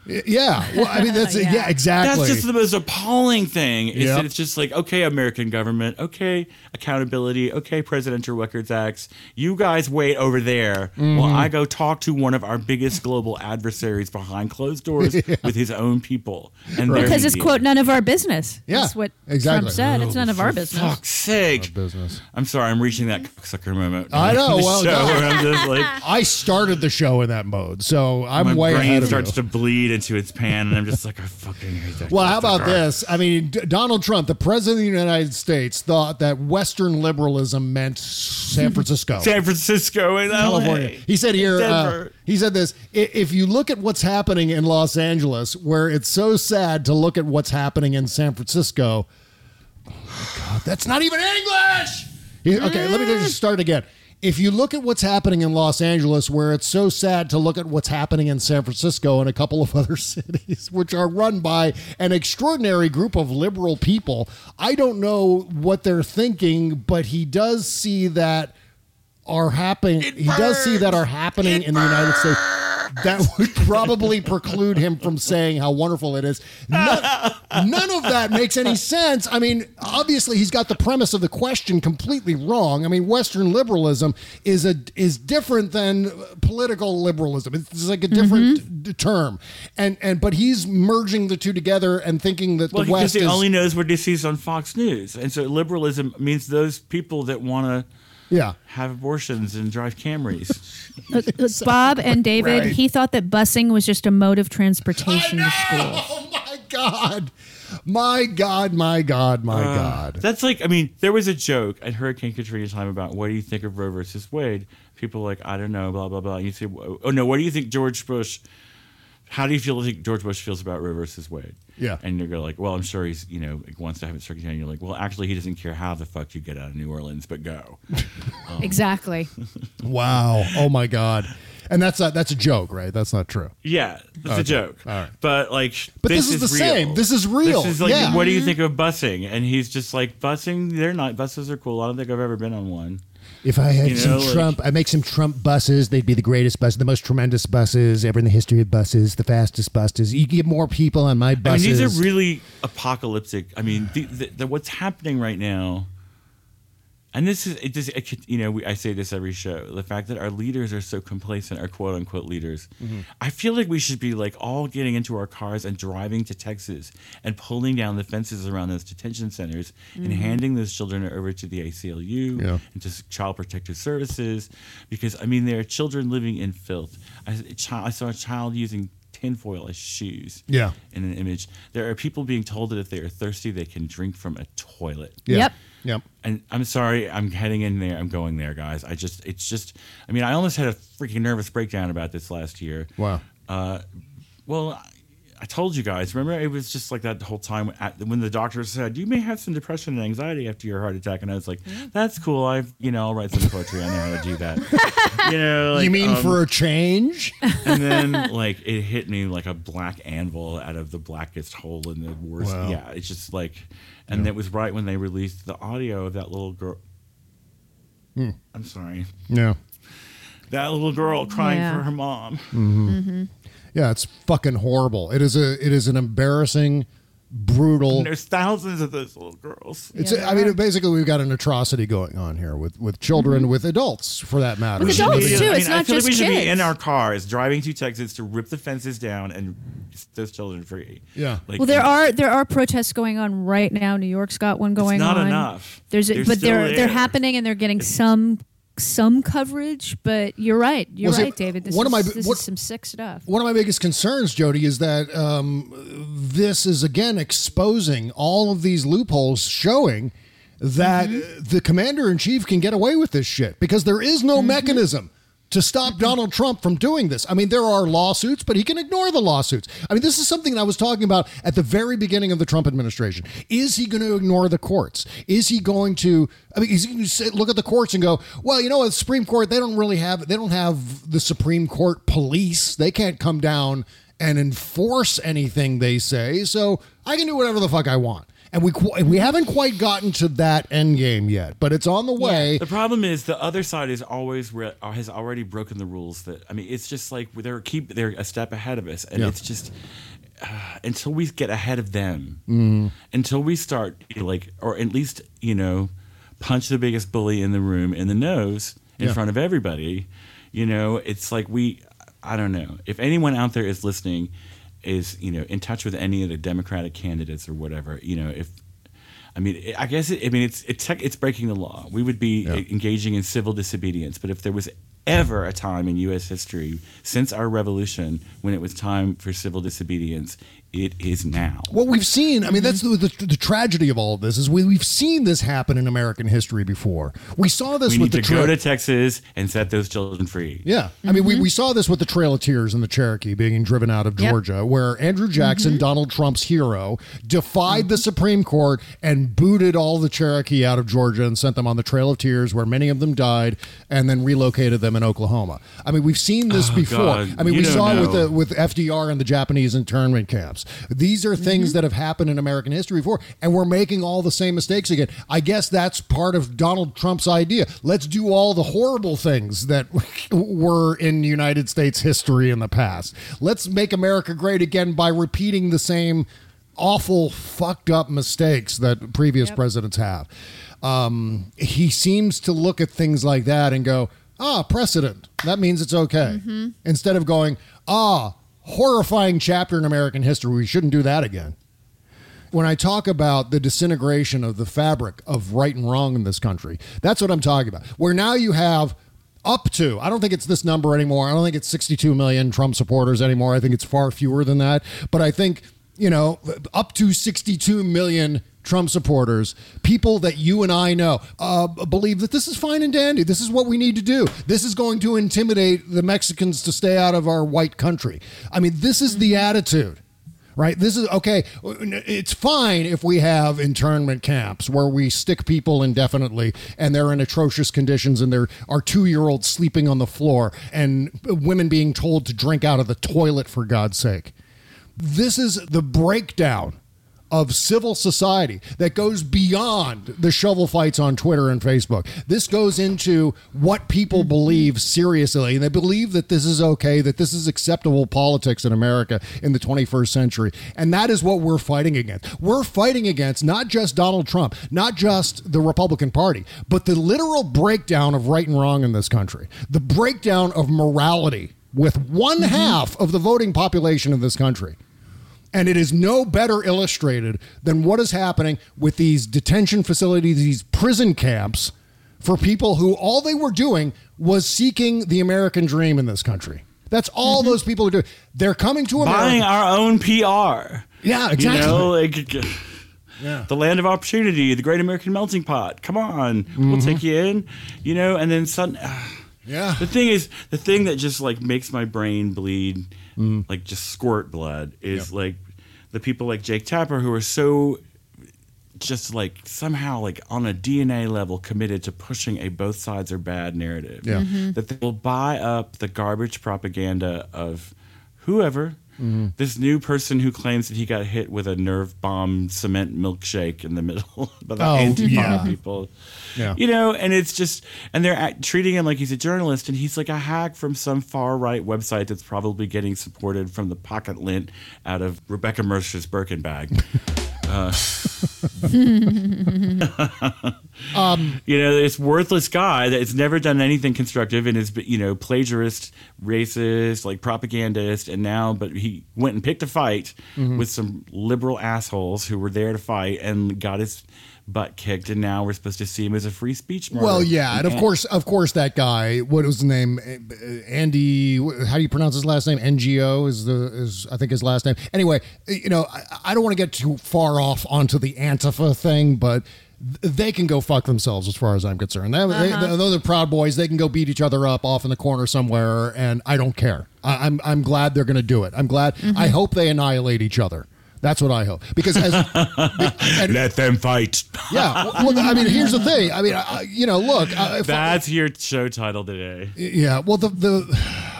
D: Yeah. Well, I mean, that's yeah, yeah exactly.
J: That's just the most appalling thing. Is
D: yep.
J: that it's just like, okay, American government, okay, accountability, okay, Presidential Records Acts. You guys wait over there mm-hmm. while I go talk to one of our biggest global adversaries behind closed doors yeah. with his own people. And
I: right. Because it's, quote, none of our business.
D: Yeah,
I: That's what
D: exactly.
I: Trump said.
J: Oh,
I: it's none of our business.
J: For fuck's sake.
D: Business.
J: I'm sorry, I'm reaching that sucker moment.
D: I know. Well,
J: show
D: no.
J: where I'm just like,
D: I started the show in that mode, so I'm
J: my
D: way
J: brain
D: ahead of
J: starts
D: you.
J: to bleed into its pan, and I'm just like, I fucking hate that.
D: Well, how about this? I mean, D- Donald Trump, the president of the United States, thought that Western liberalism meant San Francisco.
J: San Francisco and
D: California. He said here, uh, he said this, if you look at what's happening in Los Angeles, where it's so sad to look at what's happening in San Francisco, oh my God, that's not even English! He, okay, let me just start again. If you look at what's happening in Los Angeles, where it's so sad to look at what's happening in San Francisco and a couple of other cities, which are run by an extraordinary group of liberal people, I don't know what they're thinking, but he does see that are happening. He does see that are happening it in the United States. That would probably preclude him from saying how wonderful it is. None, none of that makes any sense. I mean, obviously, he's got the premise of the question completely wrong. I mean, Western liberalism is a is different than political liberalism. It's like a different mm-hmm. d- term, and and but he's merging the two together and thinking that
J: well,
D: the West
J: because he
D: is,
J: only knows what he sees on Fox News, and so liberalism means those people that want to.
D: Yeah.
J: Have abortions and drive Camrys.
I: Look, look, Bob and David,
D: right.
I: he thought that busing was just a mode of transportation to school.
D: Oh, my God. My God, my God, my uh, God.
J: That's like, I mean, there was a joke at Hurricane Katrina time about what do you think of Roe versus Wade? People were like, I don't know, blah, blah, blah. You say, oh, no, what do you think George Bush, how do you feel like George Bush feels about Roe versus Wade?
D: Yeah.
J: And you go like, well, I'm sure he's, you know, wants to have it struck down. You're like, well, actually, he doesn't care how the fuck you get out of New Orleans, but go. Um,
I: exactly.
D: Wow. Oh, my God. And that's a, that's a joke, right? That's not true.
J: Yeah, it's
D: okay.
J: a joke.
D: All right.
J: But like,
D: but
J: this,
D: this is,
J: is
D: the
J: real.
D: same. This is real.
J: This is like,
D: yeah.
J: what do you think of busing? And he's just like, busing, they're not, buses are cool. I don't think I've ever been on one.
K: If I had
J: you
K: some
J: know, like,
K: Trump, I make some Trump buses. They'd be the greatest buses, the most tremendous buses ever in the history of buses, the fastest buses. You get more people on my buses.
J: I mean, these are really apocalyptic. I mean, the, the, the, what's happening right now, and this is, it just, it could, you know, we, I say this every show, the fact that our leaders are so complacent, our quote unquote leaders. Mm-hmm. I feel like we should be like all getting into our cars and driving to Texas and pulling down the fences around those detention centers mm-hmm. and handing those children over to the A C L U
D: yeah.
J: and to Child Protective Services. Because, I mean, there are children living in filth. I, a child, I saw a child using tinfoil as shoes
D: yeah.
J: in an image. There are people being told that if they are thirsty, they can drink from a toilet.
D: Yeah.
I: Yep.
D: Yep.
J: And I'm sorry, I'm heading in there. I'm going there, guys. I just, it's just, I mean, I almost had a freaking nervous breakdown about this last year.
D: Wow.
J: Uh, well, I, I told you guys, remember, it was just like that whole time at, when the doctor said, you may have some depression and anxiety after your heart attack. And I was like, that's cool. I've, you know, I'll write some poetry. I know how to do that. You know, like,
D: you mean
J: um,
D: for a change?
J: And then, like, it hit me like a black anvil out of the blackest hole in the worst.
D: Wow.
J: Yeah, it's just like, and
D: yeah.
J: it was right when they released the audio of that little girl.
D: Hmm.
J: I'm sorry.
D: Yeah.
J: That little girl crying
I: Yeah.
J: for her mom.
D: Mm-hmm.
I: Mm-hmm.
D: Yeah, it's fucking horrible. It is a it is an embarrassing, brutal.
J: And there's thousands of those little girls.
D: It's
I: Yeah,
D: a, I mean, basically, we've got an atrocity going on here with, with children,
I: Mm-hmm.
D: with adults, for that matter.
I: With
J: We should
I: adults,
J: be-
I: too.
J: I mean,
I: It's
J: I
I: not
J: feel
I: just
J: like we should be
I: kids.
J: in our cars driving to Texas to rip the fences down and set those children free.
D: Yeah.
J: Like,
I: Well, there are there are protests going on right now. New York's got one going
J: it's not
I: on.
J: enough.
I: There's, a,
J: They're
I: but
J: still
I: they're
J: there.
I: they're happening and they're getting some some coverage. But you're right. You're
D: Well, see,
I: right, David. This,
D: one
I: is,
D: of my-
I: this
D: what-
I: is some sick stuff.
D: One of my biggest concerns, Jody, is that um, this is again exposing all of these loopholes, showing that
I: Mm-hmm.
D: the commander in chief can get away with this shit because there is no
I: Mm-hmm.
D: mechanism to stop Donald Trump from doing this. I mean, there are lawsuits, but he can ignore the lawsuits. I mean, this is something I was talking about at the very beginning of the Trump administration. Is he going to ignore the courts? Is he going to, I mean, is he going to sit, look at the courts and go, well, you know what, the Supreme Court, they don't really have, they don't have the Supreme Court police. They can't come down and enforce anything they say. So I can do whatever the fuck I want. And we qu- we haven't quite gotten to that end game yet, but it's on the way.
J: The problem is the other side is always re- has already broken the rules. That I mean, it's just like they're keep they're a step ahead of us, and
D: Yeah.
J: it's just uh, until we get ahead of them,
D: Mhm.
J: until we start like, or at least you know, punch the biggest bully in the room in the nose in
D: Yeah.
J: front of everybody. You know, it's like we. I don't know if anyone out there is listening. Is you know in touch with any of the Democratic candidates or whatever, you know if I mean I guess it, I mean it's it's tech, it's breaking the law. We would be
D: Yeah.
J: engaging in civil disobedience. But if there was ever a time in U S history since our revolution when it was time for civil disobedience, it is now.
D: What we've seen, I mean, that's the, the, the tragedy of all of this is we, we've seen this happen in American history before. We saw this
J: We
D: with
J: need
D: the
J: to go
D: tra-
J: to Texas and set those children free.
D: Yeah. I mean, we, we saw this with the Trail of Tears and the Cherokee being driven out of
J: Yep.
D: Georgia, where Andrew Jackson, Donald Trump's hero, defied the Supreme Court and booted all the Cherokee out of Georgia and sent them on the Trail of Tears, where many of them died, and then relocated them in Oklahoma. I mean, we've seen this
J: Oh,
D: before.
J: God.
D: I mean,
J: You
D: we
J: don't
D: saw it with
J: know.
D: the, with F D R and the Japanese internment camps. These are things that have happened in American history before, and we're making all the same mistakes again. I guess that's part of Donald Trump's idea. Let's do all the horrible things that were in United States history in the past. Let's make America great again by repeating the same awful, fucked up mistakes that previous presidents have. Um, he seems to look at things like that and go, ah, precedent. That means it's okay.
I: Mhm.
D: Instead of going, ah, horrifying chapter in American history. We shouldn't do that again. When I talk about the disintegration of the fabric of right and wrong in this country, that's what I'm talking about. Where now you have up to, I don't think it's this number anymore. I don't think it's sixty-two million Trump supporters anymore. I think it's far fewer than that. But I think, you know, up to sixty-two million Trump supporters, people that you and I know, uh, believe that this is fine and dandy. This is what we need to do. This is going to intimidate the Mexicans to stay out of our white country. I mean, this is the attitude, right? This is, okay, it's fine if we have internment camps where we stick people indefinitely and they're in atrocious conditions and there are two-year-olds sleeping on the floor and women being told to drink out of the toilet, for God's sake. This is the breakdown of civil society that goes beyond the shovel fights on Twitter and Facebook. This goes into what people believe seriously, and they believe that this is okay, that this is acceptable politics in America in the twenty-first century. And that is what we're fighting against. We're fighting against not just Donald Trump, not just the Republican Party, but the literal breakdown of right and wrong in this country, the breakdown of morality with one half of the voting population of this country. And it is no better illustrated than what is happening with these detention facilities, these prison camps for people who all they were doing was seeking the American dream in this country. That's all those people are doing. They're coming to America.
J: Buying our own P R.
D: Yeah, exactly.
J: You know, like
D: yeah.
J: the land of opportunity, the great American melting pot. Come on, we'll take you in. You know, and then sudden.
D: Yeah.
J: The thing is, the thing that just like makes my brain bleed, like just squirt blood, is
D: Yep.
J: like the people like Jake Tapper who are so just like somehow like on a D N A level committed to pushing a both sides are bad narrative.
D: Yeah. Mhm.
J: That they will buy up the garbage propaganda of whoever.
D: Mm-hmm.
J: This new person who claims that he got hit with a nerve bomb cement milkshake in the middle by the
D: Oh,
J: Antifa
D: yeah.
J: people.
D: Yeah.
J: You know, and it's just, and they're act- treating him like he's a journalist, and he's like a hack from some far right website that's probably getting supported from the pocket lint out of Rebecca Mercer's Birkin bag. uh,
D: um,
J: you know, this worthless guy that has never done anything constructive and is, you know, plagiarist, racist, like propagandist, and now, but he went and picked a fight
D: Mhm.
J: with some liberal assholes who were there to fight and got his butt kicked, and now we're supposed to see him as a free speech martyr.
D: Well, yeah, and of course, of course, that guy. What was his name? Andy. How do you pronounce his last name? N G O is the is I think his last name. Anyway, you know, I, I don't want to get too far off onto the Antifa thing, but they can go fuck themselves as far as I'm concerned. They,
I: Uh-huh.
D: they, those are Proud Boys. They can go beat each other up off in the corner somewhere, and I don't care. I, I'm I'm glad they're going to do it. I'm glad.
I: Mm-hmm.
D: I hope they annihilate each other. That's what I hope. Because as and,
J: let them fight.
D: yeah, well, I mean, here's the thing. I mean, I, you know, look. Uh, if
J: That's your show title today.
D: Yeah, well, the the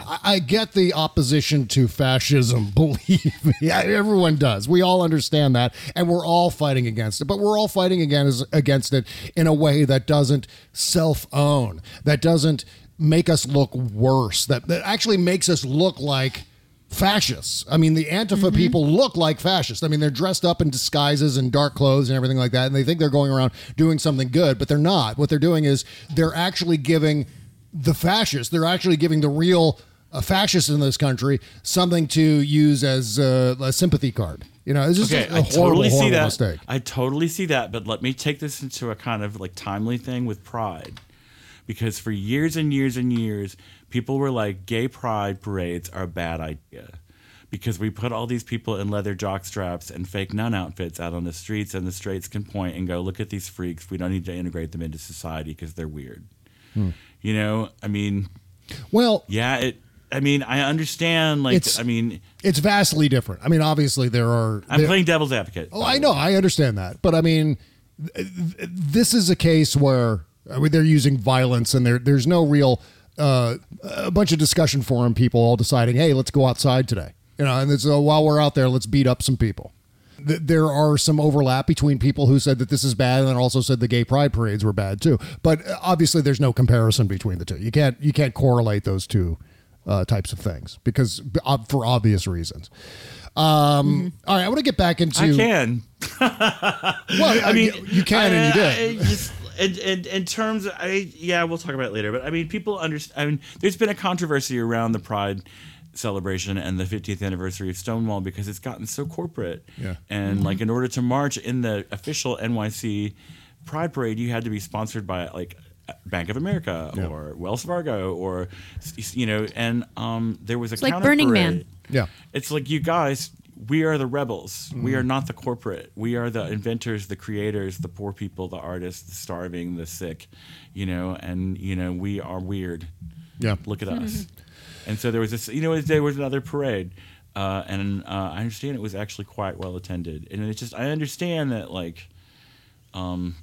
D: I, I get the opposition to fascism. Believe me, everyone does. We all understand that, and we're all fighting against it. But we're all fighting against against it in a way that doesn't self-own, that doesn't make us look worse, that, that actually makes us look like fascists. I mean, the Antifa mm-hmm. people look like fascists. I mean, they're dressed up in disguises and dark clothes and everything like that, and they think they're going around doing something good, but they're not. What they're doing is they're actually giving the fascists, they're actually giving the real uh, fascists in this country something to use as uh, a sympathy card. You know, it's just
J: okay,
D: a, a
J: I
D: horrible,
J: totally see
D: horrible
J: that.
D: mistake.
J: I totally see that, but let me take this into a kind of like timely thing with Pride. Because for years and years and years, people were like, gay pride parades are a bad idea. Because we put all these people in leather jock straps and fake nun outfits out on the streets, and the straights can point and go, look at these freaks. We don't need to integrate them into society because they're weird. Hmm. You know, I mean,
D: well,
J: yeah, it. I mean, I understand, like,
D: it's,
J: I mean...
D: It's vastly different. I mean, obviously there are...
J: I'm
D: there,
J: playing devil's advocate.
D: Oh, I know. I understand that. But, I mean, th- th- this is a case where I mean, they're using violence, and there there's no real... Uh, a bunch of discussion forum people all deciding, hey, let's go outside today. You know, and so while we're out there, let's beat up some people. Th- there are some overlap between people who said that this is bad and then also said the gay pride parades were bad, too. But uh, obviously there's no comparison between the two. You can't you can't correlate those two Uh, types of things because uh, for obvious reasons. Um, mm-hmm. All right, I want to get back into.
J: I can.
D: Well, I mean, you, you can
J: I,
D: and you
J: I,
D: did.
J: I just, in, in, in terms, of, I yeah, we'll talk about it later. But I mean, people understand. I mean, there's been a controversy around the Pride celebration and the fiftieth anniversary of Stonewall because it's gotten so corporate.
D: Yeah.
J: And
D: mm-hmm.
J: like, in order to march in the official N Y C Pride Parade, you had to be sponsored by like Bank of America
D: yeah.
J: or Wells Fargo or, you know, and um, there was a
I: it's like
J: counter
I: Burning
J: parade.
I: Man.
D: Yeah.
J: It's like, you guys, we are the rebels.
D: Mm.
J: We are not the corporate. We are the inventors, the creators, the poor people, the artists, the starving, the sick, you know, and, you know, we are weird.
D: Yeah.
J: Look at us. And so there was this, you know, there was another parade. Uh, and uh, I understand it was actually quite well attended. And it's just, I understand that, like, um,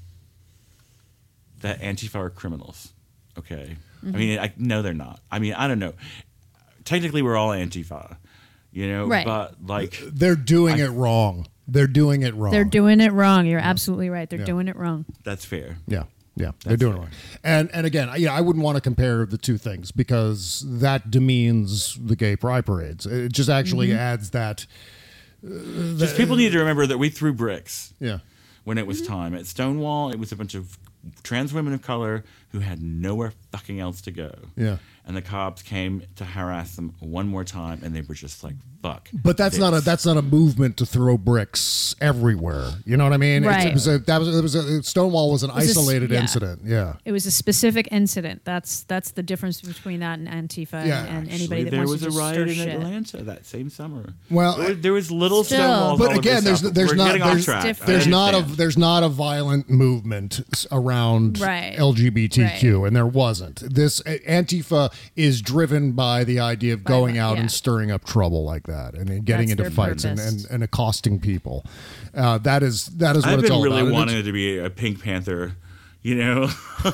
J: that Antifa are criminals. Okay. Mm-hmm. I mean, I no, they're not. I mean, I don't know. Technically, we're all Antifa, you know,
I: right.
J: but like
D: they're doing
J: I,
D: it wrong. They're doing it wrong.
I: They're doing it wrong. You're absolutely right. They're
D: yeah.
I: doing it wrong.
J: That's fair.
D: Yeah. Yeah,
J: That's
D: they're doing
J: fair.
D: it wrong. And and again, yeah, I wouldn't want to compare the two things because that demeans the gay pride parades. It just actually mm-hmm. adds that. Uh,
J: just
D: that,
J: people need to remember that we threw bricks.
D: Yeah.
J: When it was time at Stonewall, it was a bunch of trans women of color who had nowhere fucking else to go.
D: Yeah.
J: And the cops came to harass them one more time, and they were just like, "Fuck."
D: But that's
J: this.
D: not a that's not a movement to throw bricks everywhere. You know what I mean?
I: Right.
D: It, it was a, that was it was a, Stonewall was an
I: was a-
D: isolated
I: yeah.
D: incident. Yeah.
I: It was a specific incident. That's that's the difference between that and Antifa
D: Yeah.
I: and, and
J: Actually,
I: anybody that
J: there
I: wants
J: was
I: to
J: a
I: just
J: riot
I: stir
J: in
I: shit.
J: Atlanta that same summer.
D: Well,
J: there, there was little
I: Still.
J: Stonewalls.
D: But
J: all over
D: again,
J: the
D: there's
J: South.
D: there's
J: We're
D: not
J: getting
D: there's,
J: off track. I
D: there's not a
J: understand.
D: there's not a violent movement s- around
I: Right.
D: L G B T Q,
I: Right.
D: and there wasn't. This uh, Antifa is driven by the idea of
I: By
D: going
I: the-
D: out
I: yeah.
D: and stirring up trouble like that, and then getting
I: That's
D: into
I: their
D: fights and,
I: purpose.
D: and, and accosting people. Uh, that is that is what
J: I've
D: it's
J: been
D: all
J: really
D: about. And
J: wanting
D: it's-
J: it to be a Pink Panther. You know,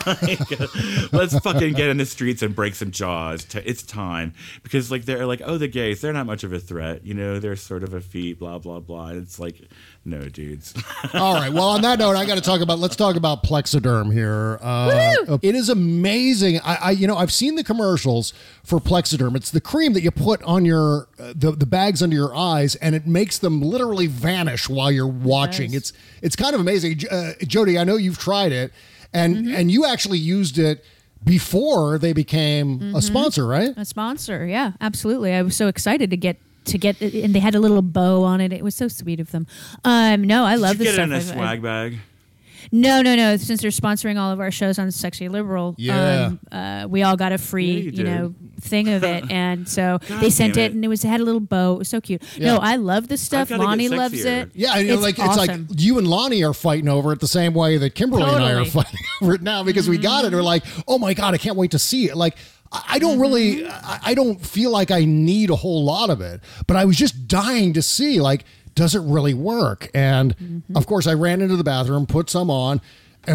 J: like, let's fucking get in the streets and break some jaws. T- It's time because, like, they're like, oh, the gays, they're not much of a threat. You know, they're sort of a feat, blah blah blah. And it's like, no, dudes.
D: All right. Well, on that note, I got to talk about. Let's talk about Plexiderm here. Uh, it is amazing. I, I, you know, I've seen the commercials for Plexiderm. It's the cream that you put on your uh, the the bags under your eyes, and it makes them literally vanish while you're watching.
I: Nice.
D: It's it's kind of amazing. Uh, Jody, I know you've tried it, and
I: Mm-hmm.
D: and you actually used it before they became
I: Mm-hmm.
D: a sponsor, right?
I: A sponsor, yeah, absolutely. I was so excited to get to get it, and they had a little bow on it. It was so sweet of them. Um, no, I love
J: Did you
I: this
J: get it
I: stuff.
J: in a
I: I've-
J: swag bag?
I: No, no, no. Since they're sponsoring all of our shows on Sexy Liberal,
D: Yeah.
I: um, uh, we all got a free,
J: Yeah, you
I: you,
J: did.
I: know, thing of it, and so
J: God
I: they sent
J: damn
I: it,
J: it.
I: and it was it had a little bow. It was so cute.
D: Yeah.
I: No, I love this stuff.
J: gotta get
I: Lonnie loves
J: sexier.
I: it.
D: Yeah, you know,
I: it's
D: like
I: awesome.
D: it's like you and Lonnie are fighting over it the same way that Kimberly and I are
I: Totally.
D: fighting over it now because we got it. We're like, oh my god, I can't wait to see it. Like, I I don't really, I I don't feel like I need a whole lot of it, but I was just dying to see, like, does it really work? And of course, I ran into the bathroom, put some on, and I was like,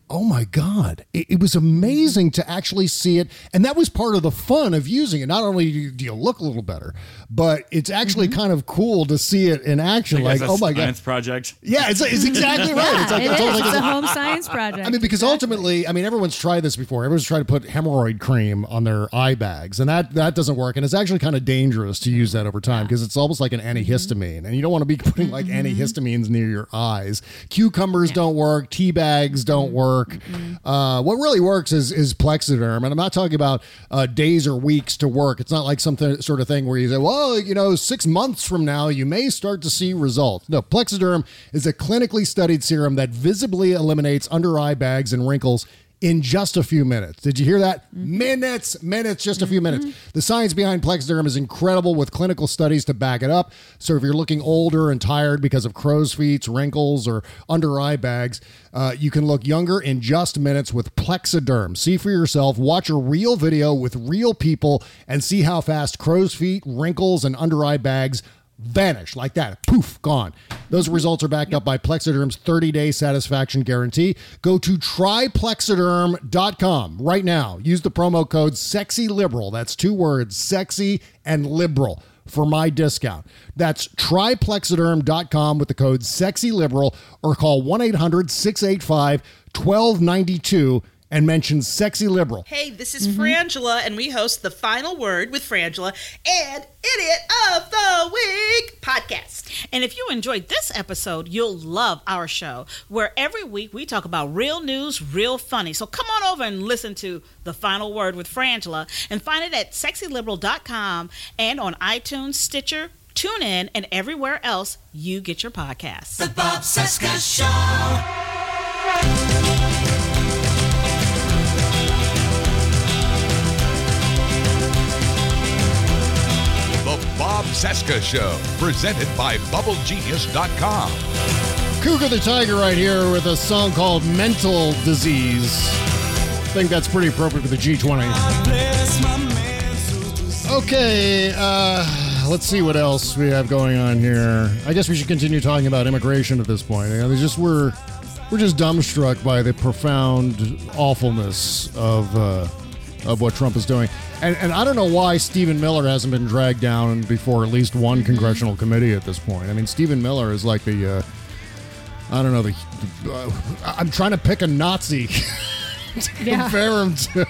D: oh my God, it, it was amazing to actually see it. And that was part of the fun of using it. Not only do you, do you look a little better, but it's actually mm-hmm. kind of cool to see it in action.
J: Like,
D: like oh my God.
J: Science project.
D: Yeah, it's, it's exactly right.
I: Yeah,
D: it's like,
I: it
D: it's
I: is.
D: like
I: It's
D: a,
I: a home science project.
D: I mean, because
I: exactly.
D: ultimately, I mean, everyone's tried this before. Everyone's tried to put hemorrhoid cream on their eye bags, and that, that doesn't work. And it's actually kind of dangerous to use that over time because it's almost like an antihistamine, mm-hmm. and you don't want to be putting like mm-hmm. antihistamines near your eyes. Cucumbers yeah. don't work. Tea bags don't mm-hmm. work. Mm-hmm. Uh, what really works is is Plexiderm, and I'm not talking about uh, days or weeks to work. It's not like some th- sort of thing where you say, well, you know, six months from now you may start to see results. No, Plexiderm is a clinically studied serum that visibly eliminates under eye bags and wrinkles in just a few minutes. Did you hear that? Mm-hmm. Minutes, minutes, just a few
I: mm-hmm.
D: minutes. The science behind Plexiderm is incredible with clinical studies to back it up. So if you're looking older and tired because of crow's feet, wrinkles, or under eye bags, uh, you can look younger in just minutes with Plexiderm. See for yourself, watch a real video with real people, and see how fast crow's feet, wrinkles, and under eye bags vanish like that. Poof, gone. Those results are backed up by Plexiderm's thirty-day satisfaction guarantee. Go to try plexiderm dot com right now. Use the promo code SEXYLIBERAL. That's two words, sexy and liberal, for my discount. That's try plexiderm dot com with the code SEXYLIBERAL or call one eight hundred six eight five one two nine two and mention Sexy Liberal.
L: Hey, this is mm-hmm. Frangela, and we host The Final Word with Frangela and Idiot of the Week podcast.
M: And if you enjoyed this episode, you'll love our show, where every week we talk about real news, real funny. So come on over and listen to The Final Word with Frangela, and find it at sexy liberal dot com and on iTunes, Stitcher, TuneIn, and everywhere else you get your podcasts.
F: The Bob Cesca Show.
E: Bob Cesca Show, presented by bubble genius dot com.
D: Cougar the Tiger right here with a song called Mental Disease. I think that's pretty appropriate for the G twenty. Okay, uh, let's see what else we have going on here. I guess we should continue talking about immigration at this point. You know, they just we're we're just dumbstruck by the profound awfulness of uh, of what Trump is doing. And, and I don't know why Stephen Miller hasn't been dragged down before at least one congressional committee at this point. I mean, Stephen Miller is like the, uh, I don't know, the. Uh, I'm trying to pick a Nazi to yeah. compare him to.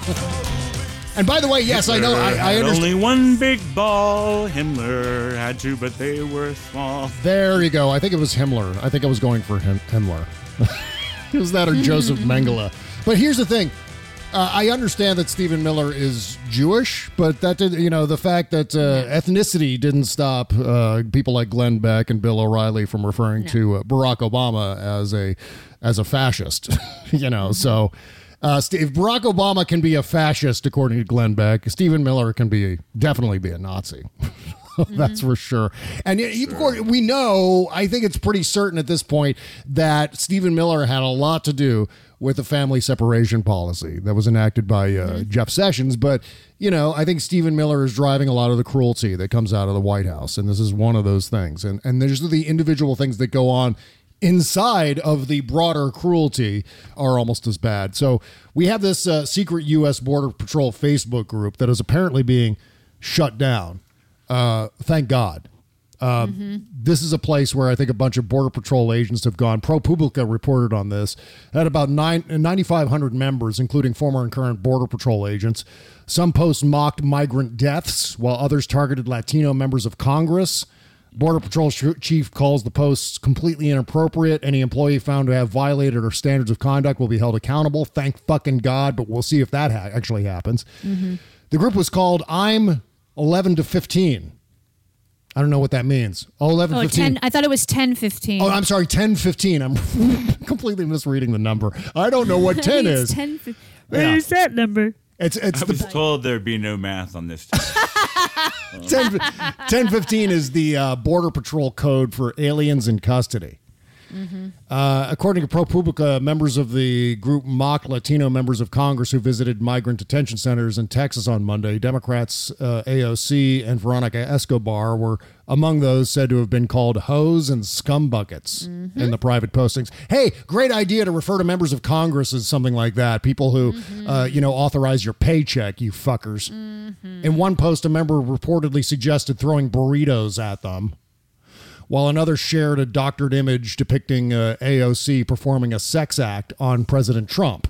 D: And by the way, yes,
J: Hitler
D: I know. I, I understand.
J: Only one big ball. Himmler had two, but they were small.
D: There you go. I think it was Himmler. I think I was going for Him- Himmler. It was that or Joseph Mengele. But here's the thing. Uh, I understand that Stephen Miller is Jewish, but that did, you know, the fact that uh, ethnicity didn't stop uh, people like Glenn Beck and Bill O'Reilly from referring no. to uh, Barack Obama as a as a fascist. you know, mm-hmm. so uh, if Barack Obama can be a fascist, according to Glenn Beck, Stephen Miller can be definitely be a Nazi. That's mm-hmm. for sure. And sure. of course, we know, I think it's pretty certain at this point that Stephen Miller had a lot to do with the family separation policy that was enacted by uh, mm-hmm. Jeff Sessions. But, you know, I think Stephen Miller is driving a lot of the cruelty that comes out of the White House. And this is one of those things. And, and there's the individual things that go on inside of the broader cruelty are almost as bad. So we have this uh, secret U S Border Patrol Facebook group that is apparently being shut down. Uh, thank God. Uh, mm-hmm. This is a place where I think a bunch of Border Patrol agents have gone. ProPublica reported on this. It had about nine, ninety-five hundred members, including former and current Border Patrol agents. Some posts mocked migrant deaths, while others targeted Latino members of Congress. Border Patrol chief calls the posts completely inappropriate. Any employee found to have violated our standards of conduct will be held accountable. Thank fucking God, but we'll see if that ha- actually happens. Mm-hmm. The group was called I'm eleven to fifteen. I don't know what that means. Oh, eleven,
I: oh,
D: fifteen.
I: ten, I thought it was ten fifteen.
D: Oh, I'm sorry, ten fifteen. I'm completely misreading the number. I don't know what ten is.
I: ten, what yeah. is that number?
D: It's it's.
J: I was the, told there'd be no math on this.
D: ten, ten fifteen is the uh, Border Patrol code for aliens in custody.
I: Mm-hmm.
D: Uh, according to ProPublica, members of the group Mock Latino Members of Congress who visited migrant detention centers in Texas on Monday, Democrats uh, A O C and Veronica Escobar were among those said to have been called hoes and scumbuckets mm-hmm. in the private postings. Hey, great idea to refer to members of Congress as something like that. People who, mm-hmm. uh, you know, authorize your paycheck, you fuckers. Mm-hmm. In one post, a member reportedly suggested throwing burritos at them, while another shared a doctored image depicting uh, A O C performing a sex act on President Trump.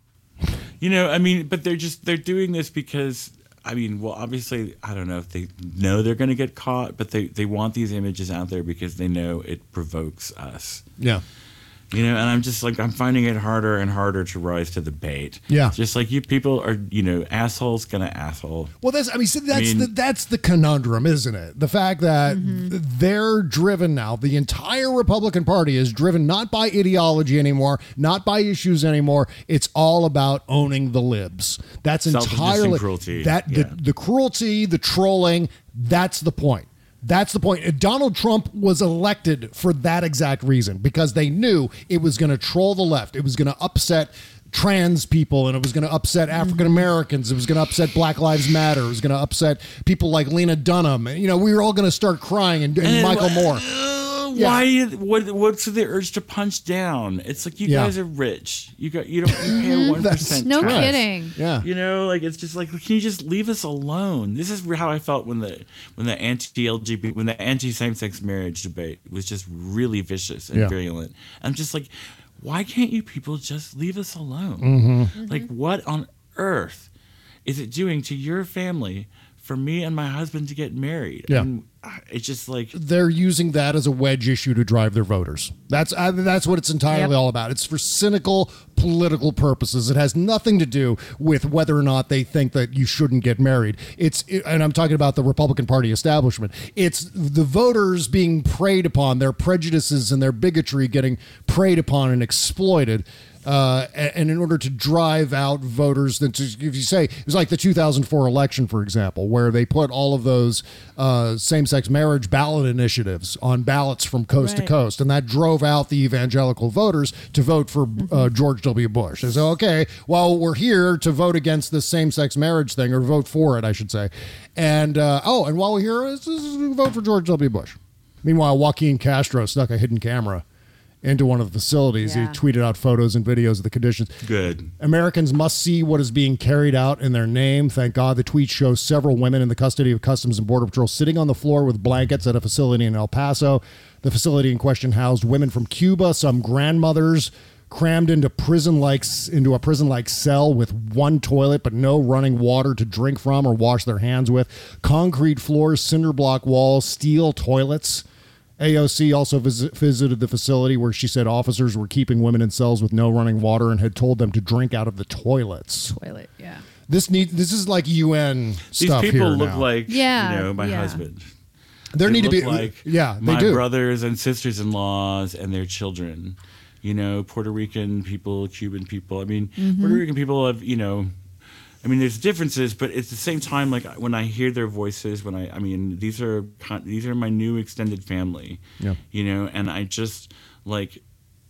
J: You know, I mean, but they're just, they're doing this because, I mean, well, obviously, I don't know if they know they're going to get caught, but they, they want these images out there because they know it provokes us.
D: Yeah.
J: You know, and I'm just like, I'm finding it harder and harder to rise to the bait.
D: Yeah.
J: Just like you people are, you know, assholes gonna asshole.
D: Well, that's, I mean, so that's,
J: I mean,
D: the, that's the conundrum, isn't it? The fact that
I: Mm-hmm.
D: they're driven now, the entire Republican Party is driven not by ideology anymore, not by issues anymore. It's all about owning the libs. That's
J: Selfishness
D: entirely
J: and cruelty.
D: That
J: Yeah.
D: the, the cruelty, the trolling, that's the point. That's the point. Donald Trump was elected for that exact reason, because they knew it was going to troll the left. It was going to upset trans people, and it was going to upset African Americans. It was going to upset Black Lives Matter. It was going to upset people like Lena Dunham. You know, we were all going to start crying, and, and,
J: And
D: Michael
J: wh-
D: Moore.
J: Uh,
D: Yeah.
J: Why? What? What's the urge to punch down? It's like you
D: Yeah.
J: guys are rich. You got you don't you pay one percent.
I: No kidding.
D: Yeah.
J: You know, like it's just like, can you just leave us alone? This is how I felt when the when the anti-L G B T when the anti-same-sex marriage debate was just really vicious and
D: Yeah.
J: virulent. I'm just like, why can't you people just leave us alone?
D: Mm-hmm.
J: Like, what on earth is it doing to your family for me and my husband to get married?
D: Yeah.
J: And it's just like,
D: They're using that as a wedge issue to drive their voters. That's I, that's what it's entirely
I: Yep.
D: all about. It's for cynical political purposes. It has nothing to do with whether or not they think that you shouldn't get married. It's and I'm talking about the Republican Party establishment. It's the voters being preyed upon, their prejudices and their bigotry getting preyed upon and exploited. Uh, and in order to drive out voters, that if you say it was like the two thousand four election, for example, where they put all of those uh, same-sex marriage ballot initiatives on ballots from coast to
I: Right.
D: coast, and that drove out the evangelical voters to vote for uh, George W. Bush. They said, okay, well, we're here to vote against this same-sex marriage thing, or vote for it, I should say. And uh, oh, and while we're here, let's, let's vote for George W. Bush. Meanwhile, Joaquin Castro snuck a hidden camera into one of the facilities.
I: Yeah.
D: He tweeted out photos and videos of the conditions.
J: good.
D: Americans must see what is being carried out in their name. Thank God the tweet shows several women in the custody of Customs and Border Patrol sitting on the floor with blankets at a facility in El Paso. The facility in question housed women from Cuba, some grandmothers crammed into prison like into a prison like cell with one toilet but no running water to drink from or wash their hands with. Concrete floors, cinder block walls, steel toilets. A O C also visit, visited the facility where she said officers were keeping women in cells with no running water and had told them to drink out of the toilets.
I: Toilet, yeah.
D: This need this is like U N
J: These
D: stuff
J: people
D: here
J: look
D: now.
J: like,
I: Yeah,
J: you know, my
I: yeah.
J: husband.
D: There
J: They
D: need to be
J: look like
D: yeah, they
J: my
D: do.
J: brothers and sisters-in-laws and their children. You know, Puerto Rican people, Cuban people. I mean,
I: Mm-hmm.
J: Puerto Rican people have, you know, I mean, there's differences, but at the same time, like when I hear their voices, when I, I mean, these are con- these are my new extended family.
D: Yeah.
J: You know, and I just like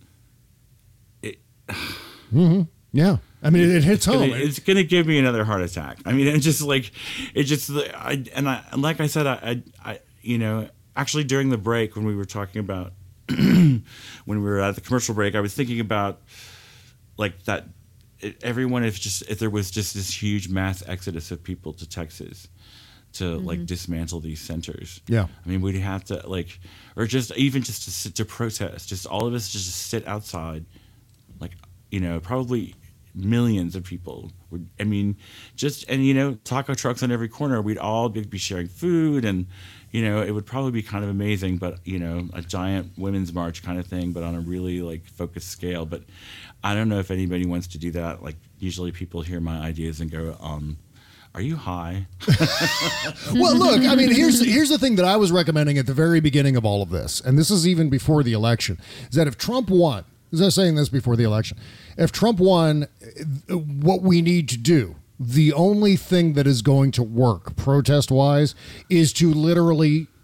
J: it.
D: Mm-hmm. Yeah. I mean, it, it hits
J: It's
D: home.
J: gonna, it's gonna give me another heart attack. I mean, it's just like, it just, I, and I, like I said, I, I, I, you know, actually during the break when we were talking about, when we were at the commercial break, I was thinking about like that, it, everyone, if just, if there was just this huge mass exodus of people to Texas to
I: Mm-hmm.
J: like dismantle these centers.
D: Yeah.
J: I mean, we'd have to like, or just even just to sit to protest, just all of us just sit outside, like, you know, probably millions of people would, I mean, just, and you know, taco trucks on every corner, we'd all be, be sharing food, and you know, it would probably be kind of amazing, but you know, a giant women's march kind of thing, but on a really like focused scale. But I don't know if anybody wants to do that. Like usually people hear my ideas and go, um, are you high?
D: Well, look, I mean, here's here's the thing that I was recommending at the very beginning of all of this, and this is even before the election, is that if Trump won, I was saying this before the election, if Trump won, what we need to do, the only thing that is going to work protest-wise is to literally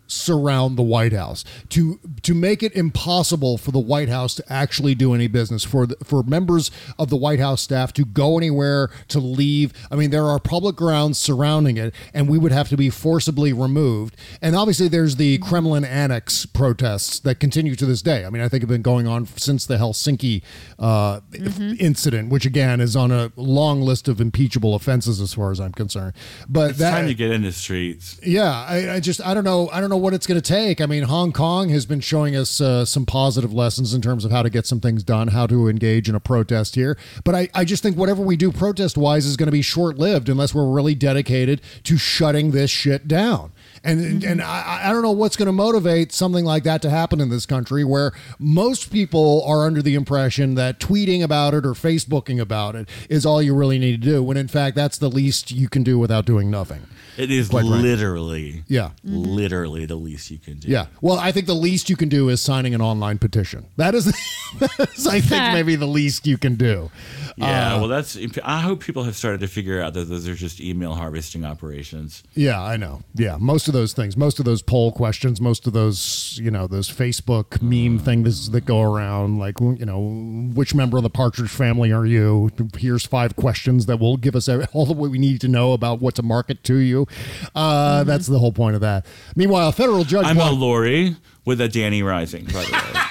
D: surround the White House, to to make it impossible for the White House to actually do any business, for the, for members of the White House staff to go anywhere, to leave. I mean, there are public grounds surrounding it, and we would have to be forcibly removed. And obviously, there's the Kremlin Annex protests that continue to this day. I mean, I think have been going on since the Helsinki uh, mm-hmm. incident, which again is on a long list of impeachable offenses as far as I'm concerned. But
J: it's
D: that,
J: time to get in the streets.
D: Yeah, I, I just I don't know I don't know what it's going to take. I mean, Hong Kong has been showing us uh, some positive lessons in terms of how to get some things done, how to engage in a protest here. But I, I just think whatever we do protest-wise is going to be short-lived unless we're really dedicated to shutting this shit down. And mm-hmm. and I, I don't know what's going to motivate something like that to happen in this country, where most people are under the impression that tweeting about it or Facebooking about it is all you really need to do, when in fact that's the least you can do without doing nothing.
J: It is literally,
D: yeah,
J: literally the least you can do.
D: Yeah. Well, I think the least you can do is signing an online petition. That is, that is I think, maybe the least you can do.
J: Yeah.
D: Uh,
J: well, that's. I hope people have started to figure out that those are just email harvesting operations.
D: Yeah, I know. Yeah, most of those things, most of those poll questions, most of those, you know, those Facebook meme things that go around, like, you know, which member of the Partridge Family are you? Here's five questions that will give us all the what we need to know about what to market to you. Uh, mm-hmm. That's the whole point of that. Meanwhile, a federal judge.
J: I'm
D: blocked-
J: a Lori with a Danny Rising, by the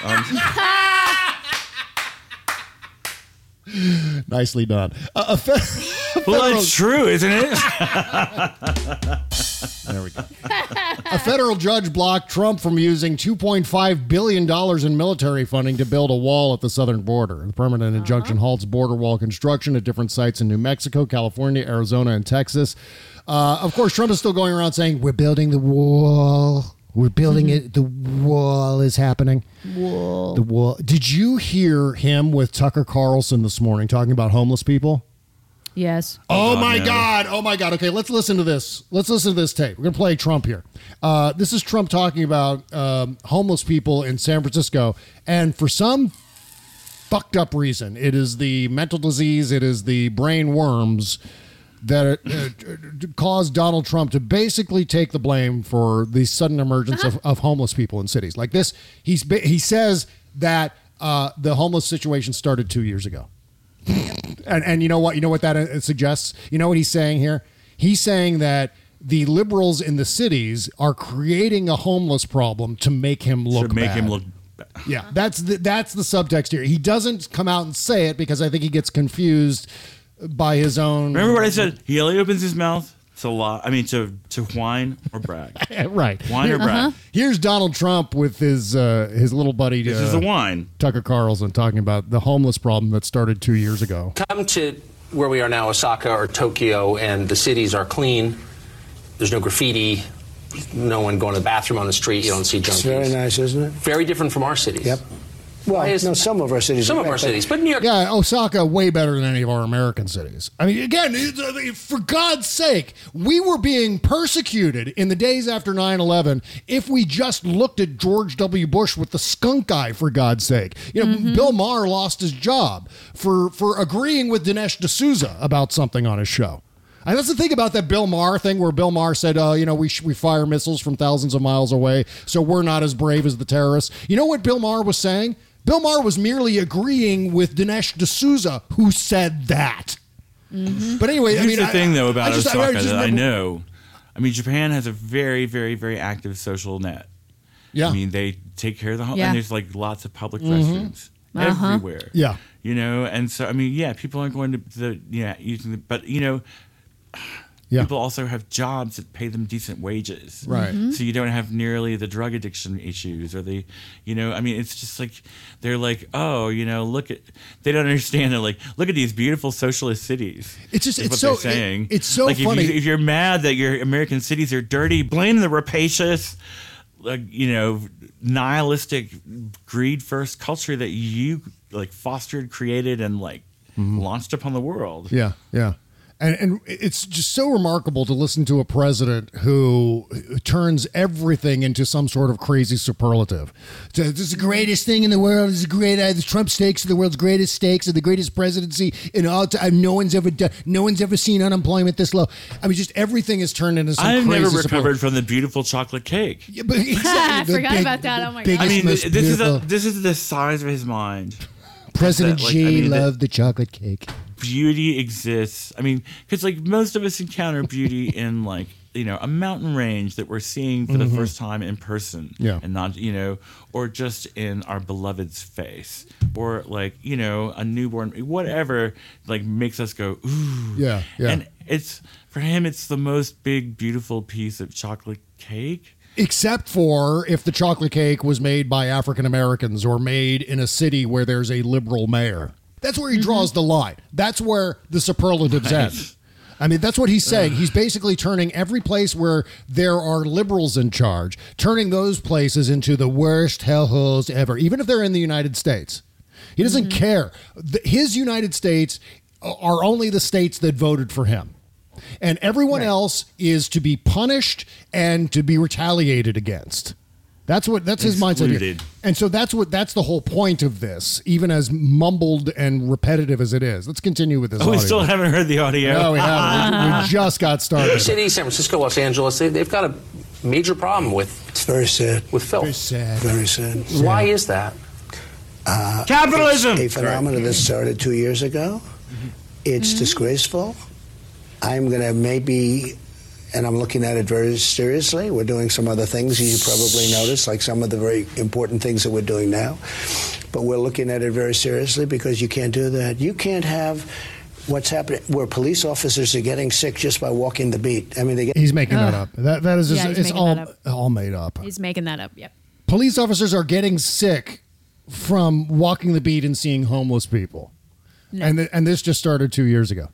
D: way. Um, Nicely done. Uh, a fe-
J: well, federal- that's true, isn't it?
D: There we go. A federal judge blocked Trump from using two point five billion dollars in military funding to build a wall at the southern border. The permanent injunction halts border wall construction at different sites in New Mexico, California, Arizona, and Texas. Uh, of course, Trump is still going around saying, we're building the wall. We're building it. The wall is happening.
I: Wall.
D: The wall. Did you hear him with Tucker Carlson this morning talking about homeless people?
I: Yes.
D: Oh,
J: Oh,
D: my
J: no.
D: God. Oh, my God. Okay, let's listen to this. Let's listen to this tape. We're going to play Trump here. Uh, this is Trump talking about um, homeless people in San Francisco. And for some fucked up reason, it is the mental disease, it is the brain worms that uh, caused Donald Trump to basically take the blame for the sudden emergence
I: Uh-huh.
D: of, of homeless people in cities. Like this, he's ba- he says that uh, the homeless situation started two years ago. And and you know what? You know what that uh, suggests? You know what he's saying here? He's saying that the liberals in the cities are creating a homeless problem to make him look
J: To make
D: bad.
J: him look.
D: Yeah, that's the, that's the subtext here. He doesn't come out and say it because I think he gets confused by his own.
J: Remember what I said? He only opens his mouth to lie. I mean, to to whine or brag.
D: Right.
J: Whine or brag.
I: Uh-huh.
D: Here's Donald Trump with his uh, his little buddy.
J: This
D: uh,
J: is a whine.
D: Tucker Carlson talking about the homeless problem that started two years ago.
N: Come to where we are now, Osaka or Tokyo, and the cities are clean. There's no graffiti. No one going to the bathroom on the street. You don't see junkies.
O: It's very nice, isn't it?
N: Very different from our cities.
O: Yep. Well,
N: Why is-
O: no, some of our cities.
N: Some
O: are
N: of
O: bad,
N: our cities, but New York.
D: Yeah, Osaka way better than any of our American cities. I mean, again, it's, uh, for God's sake, we were being persecuted in the days after nine eleven if we just looked at George W. Bush with the skunk eye, for God's sake. You know, Bill Maher lost his job for, for agreeing with Dinesh D'Souza about something on his show. And that's the thing about that Bill Maher thing, where Bill Maher said, uh, you know, we sh- we fire missiles from thousands of miles away, so we're not as brave as the terrorists. You know what Bill Maher was saying? Bill Maher was merely agreeing with Dinesh D'Souza, who said that. Mm-hmm. But anyway,
J: Here's
D: I mean,
J: the thing,
D: I,
J: though, about
D: I just,
J: Osaka
D: I, I just
J: that I
D: remember-
J: know. I mean, Japan has a very, very, very active social net.
D: Yeah.
J: I mean, they take care of the home,
I: Yeah.
J: and there's like lots of public
D: Mhm.
J: restrooms
I: Uh-huh.
J: everywhere.
D: Yeah.
J: You know, and so I mean, yeah, people aren't going to the yeah using the, but you know.
D: Yeah.
J: People also have jobs that pay them decent wages.
D: Right. Mhm.
J: So you don't have nearly the drug addiction issues or the, you know, I mean, it's just like, they're like, oh, you know, look at, they don't understand. They're like, look at these beautiful socialist cities.
D: It's just-
J: is
D: it's
J: what
D: so-
J: they're saying.
D: it- it's so
J: like
D: funny.
J: If, you, if you're mad that your American cities are dirty, blame the rapacious, like, you know, nihilistic greed first culture that you like fostered, created, and like launched upon the world.
D: Yeah, yeah. And, and it's just so remarkable to listen to a president who turns everything into some sort of crazy superlative. So, this is the greatest thing in the world. This is great. Uh, the Trump steaks are the world's greatest steaks and the greatest presidency in all time. No one's ever done. No one's ever seen unemployment this low. I mean, just everything is turned into some
J: I've
D: crazy
J: never recovered
D: superlative.
J: from the beautiful chocolate cake.
D: Yeah, but exactly,
I: I forgot about that. Oh my god!
J: I mean,
D: most
J: this is a,
D: beautiful-
J: this is the size of his mind.
K: President
J: That, like,
K: Xi
J: I mean, that-
K: loved the chocolate cake.
J: Beauty exists. I mean, because like most of us encounter beauty in like you know a mountain range that we're seeing for
D: Mhm.
J: the first time in person,
D: Yeah.
J: and not you know, or just in our beloved's face, or like you know a newborn, whatever like makes us go ooh.
D: Yeah, yeah.
J: And it's for him, it's the most big, beautiful piece of chocolate cake.
D: Except for if the chocolate cake was made by African Americans or made in a city where there's a liberal mayor. That's where he draws the line. That's where the superlatives
J: Right.
D: end. I mean, that's what he's saying. He's basically turning every place where there are liberals in charge, turning those places into the worst hellholes ever, even if they're in the United States. He doesn't care. The- His United States are only the states that voted for him. And everyone else is to be punished and to be retaliated against. That's what that's his mindset here.
J: Excluded.
D: And so that's what that's the whole point of this, even as mumbled and repetitive as it is. Let's continue with this.
J: Oh, we
D: audio.
J: still haven't heard the audio.
D: No, we haven't. We, we just got started.
N: City, San Francisco, Los Angeles, they, they've got a major problem with
O: It's very sad.
N: with filth.
D: Very sad.
O: Very sad.
N: Why is that?
O: Uh,
J: Capitalism!
O: It's a phenomenon that started two years ago. It's disgraceful. I'm going to maybe, and I'm looking at it very seriously. We're doing some other things you probably noticed, like some of the very important things that we're doing now. But we're looking at it very seriously because you can't do that. You can't have what's happening where police officers are getting sick just by walking the beat. I mean, they get.
D: He's making that
I: Ugh.
D: up. That that is just
I: Yeah, he's
D: it's
I: making
D: all
I: that up.
D: all made up.
I: He's making that up. Yep.
D: Police officers are getting sick from walking the beat and seeing homeless people.
I: No.
D: And th- and this just started two years ago.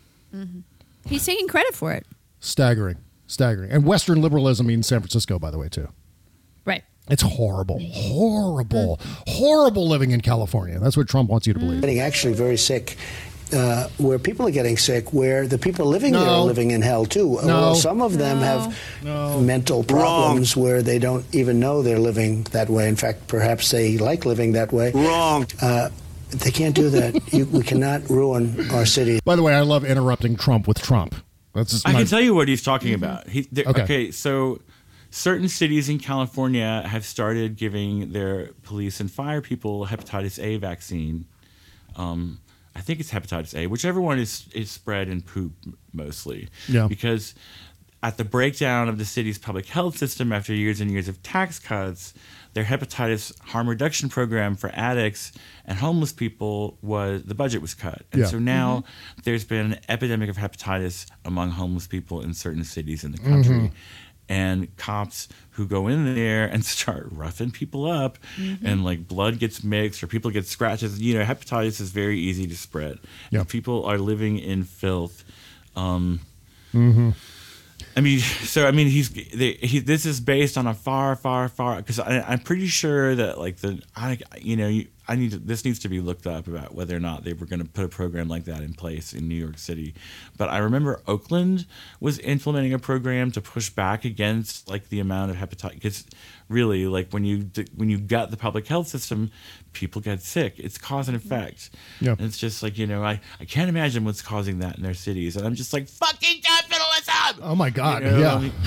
I: He's taking credit for it.
D: Staggering. Staggering. And Western liberalism means San Francisco, by the way, too.
I: Right.
D: It's horrible, horrible, horrible living in California. That's what Trump wants you to believe.
O: Getting actually very sick. Uh, where people are getting sick, where the people living there
D: No.
O: are living in hell too.
D: No.
O: Well, some of them
I: No.
O: have
D: No.
O: mental problems where they don't even know they're living that way. In fact, perhaps they like living that way.
F: Wrong.
O: Uh, they can't do that. You, we cannot ruin our city.
D: By the way, I love interrupting Trump with Trump. That's just
J: I
D: my,
J: can tell you what he's talking about. He, there-
D: Okay.
J: okay. so certain cities in California have started giving their police and fire people hepatitis A vaccine. Um, I think it's hepatitis A, whichever one is is spread in poop mostly.
D: Yeah.
J: Because at the breakdown of the city's public health system after years and years of tax cuts, their hepatitis harm reduction program for addicts and homeless people was the budget was cut. And
D: Yeah.
J: so now there's been an epidemic of hepatitis among homeless people in certain cities in the country.
D: Mm-hmm.
J: And cops who go in there and start roughing people up and like blood gets mixed or people get scratches. You know, hepatitis is very easy to spread.
D: Yeah.
J: If people are living in filth. Um,
D: Mm-hmm.
J: I mean, so I mean, he's they, he. This is based on a far, far, far. Because I'm pretty sure that like the I, you know, you, I need to, this needs to be looked up about whether or not they were going to put a program like that in place in New York City. But I remember Oakland was implementing a program to push back against like the amount of hepatitis. Because really, like when you when you gut the public health system, people get sick. It's cause and effect.
D: Yeah.
J: And it's just like, you know, I, I can't imagine what's causing that in their cities. And I'm just like, fucking capitalism!
D: Oh my God!
J: You know,
D: yeah.
J: I mean-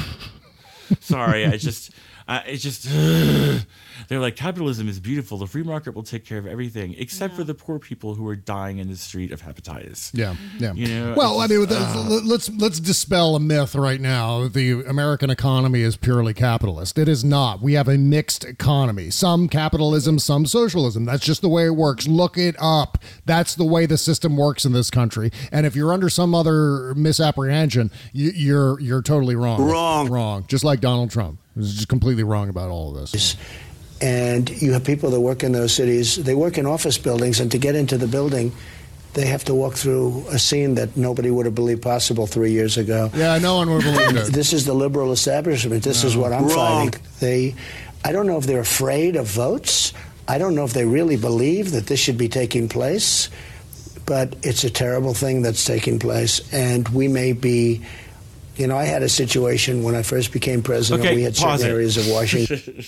J: sorry, I just, I, it's just, they're like, capitalism is beautiful. The free market will take care of everything, except for the poor people who are dying in the street of hepatitis.
D: Yeah, yeah.
J: You know,
D: well, I
J: it's
D: mean,
J: just,
D: let's- let's let's dispel a myth right now. The American economy is purely capitalist. It is not. We have a mixed economy. Some capitalism, some socialism. That's just the way it works. Look it up. That's the way the system works in this country. And if you're under some other misapprehension, you, you're you're totally wrong.
F: Wrong.
D: Wrong. Just like Donald Trump. He's just completely wrong about all of this.
O: And you have people that work in those cities. They work in office buildings, and to get into the building, they have to walk through a scene that nobody would have believed possible three years ago.
D: Yeah, no one would believe it.
O: This is the liberal establishment. This is what I'm
F: Wrong.
O: fighting. They, I don't know if they're afraid of votes. I don't know if they really believe that this should be taking place. but it's a terrible thing that's taking place, and we may be. You know, I had a situation when I first became president.
J: Okay,
O: we had
J: pause
O: certain
J: it.
O: areas of Washington.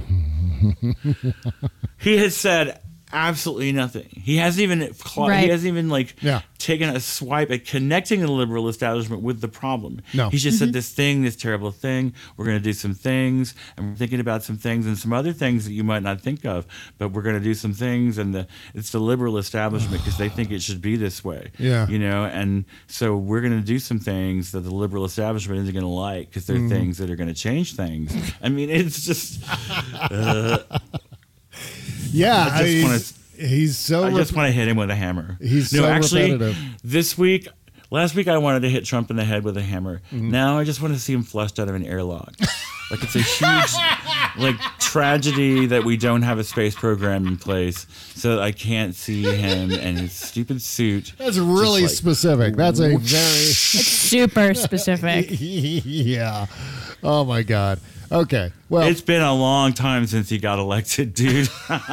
J: He has said absolutely nothing. He hasn't even cl-
D: Right.
J: he hasn't even like
D: Yeah.
J: taken a swipe at connecting the liberal establishment with the problem.
D: No.
J: He's just
D: Mhm.
J: said this thing, this terrible thing. We're going to do some things, and we're thinking about some things and some other things that you might not think of. But we're going to do some things, and the it's the liberal establishment because they think it should be this way.
D: Yeah.
J: you know, and so we're going to do some things that the liberal establishment isn't going to like because they're
D: Mhm.
J: things that are going to change things. I mean, it's just. Uh,
D: Yeah,
J: I just
D: he's,
J: wanna-
D: he's so.
J: I just
D: rep-
J: want to hit him with a hammer.
D: He's
J: no,
D: so
J: actually,
D: repetitive.
J: this week, last week I wanted to hit Trump in the head with a hammer.
D: Mhm.
J: Now I just want to see him flushed out of an airlock. Like it's a huge, like tragedy that we don't have a space program in place, so that I can't see him and his stupid suit.
D: That's really
J: just like,
D: specific. That's a very.
I: It's super specific.
D: Yeah. Oh my God. Okay. Well,
J: it's been a long time since he got elected, dude.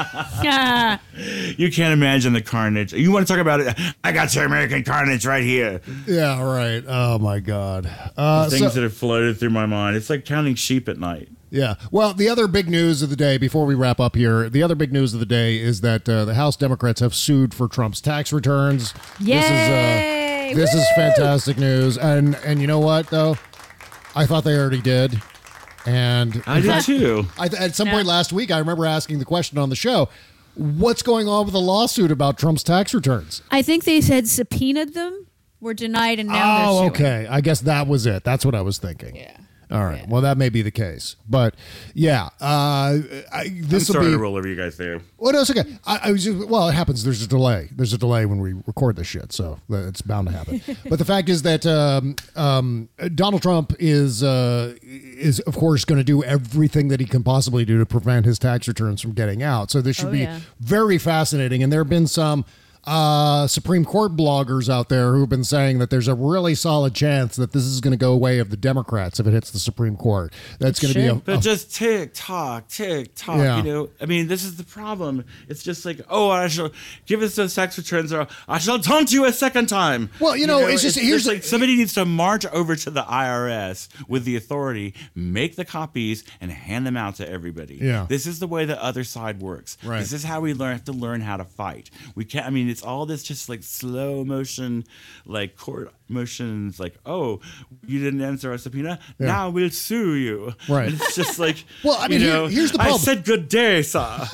I: Ah.
J: You can't imagine the carnage. You want to talk about it? I got your American carnage right here.
D: yeah. Right. Oh my God. Uh,
J: Things
D: so-
J: that have floated through my mind. It's like counting sheep at night.
D: Yeah. Well, the other big news of the day, before we wrap up here, the other big news of the day is that uh, the House Democrats have sued for Trump's tax returns. This is
I: Yay!
D: uh, this is fantastic news. And and you know what though, I thought they already did. And
J: I
D: in
J: did
D: fact,
J: too.
D: I, at some point last week, I remember asking the question on the show, "What's going on with the lawsuit about Trump's tax returns?"
I: I think they said subpoenaed them, were denied, and now
D: Oh,
I: they're suing.
D: okay. I guess that was it. That's what I was thinking. Yeah. All right. Well, that may be the case, but yeah, uh, I, this
J: I'm
D: will
J: sorry
D: be.
J: to roll over you guys there.
D: Well, no, it's okay. I, I was just, well, it happens. There's a delay. There's a delay when we record this shit, so it's bound to happen. But the fact is that um, um, Donald Trump is uh, is of course going to do everything that he can possibly do to prevent his tax returns from getting out. So this should
I: Oh,
D: be
I: yeah.
D: very fascinating. And there have been some uh, Supreme Court bloggers out there who've been saying that there's a really solid chance that this is going to go away of the Democrats if it hits the Supreme Court. That's going to be a,
J: But
D: a
J: just tick tock, tick tock.
D: Yeah.
J: You know, I mean, this is the problem. It's just like, oh, I shall give us those tax returns, or I shall taunt you a second time.
D: Well, you know, it's just- here's
J: like somebody needs to march over to the I R S with the authority, make the copies, and hand them out to everybody.
D: Yeah.
J: This is the way the other side works.
D: Right.
J: This is how we learn have to learn how to fight. We can't. I mean, it's all this just like slow motion, like court motions. Like, oh, you didn't answer our subpoena.
D: Yeah.
J: Now we'll sue you.
D: Right.
J: And it's just like,
D: Well, I mean,
J: you
D: here-
J: know,
D: here's the
J: I
D: problem.
J: said good day, sir.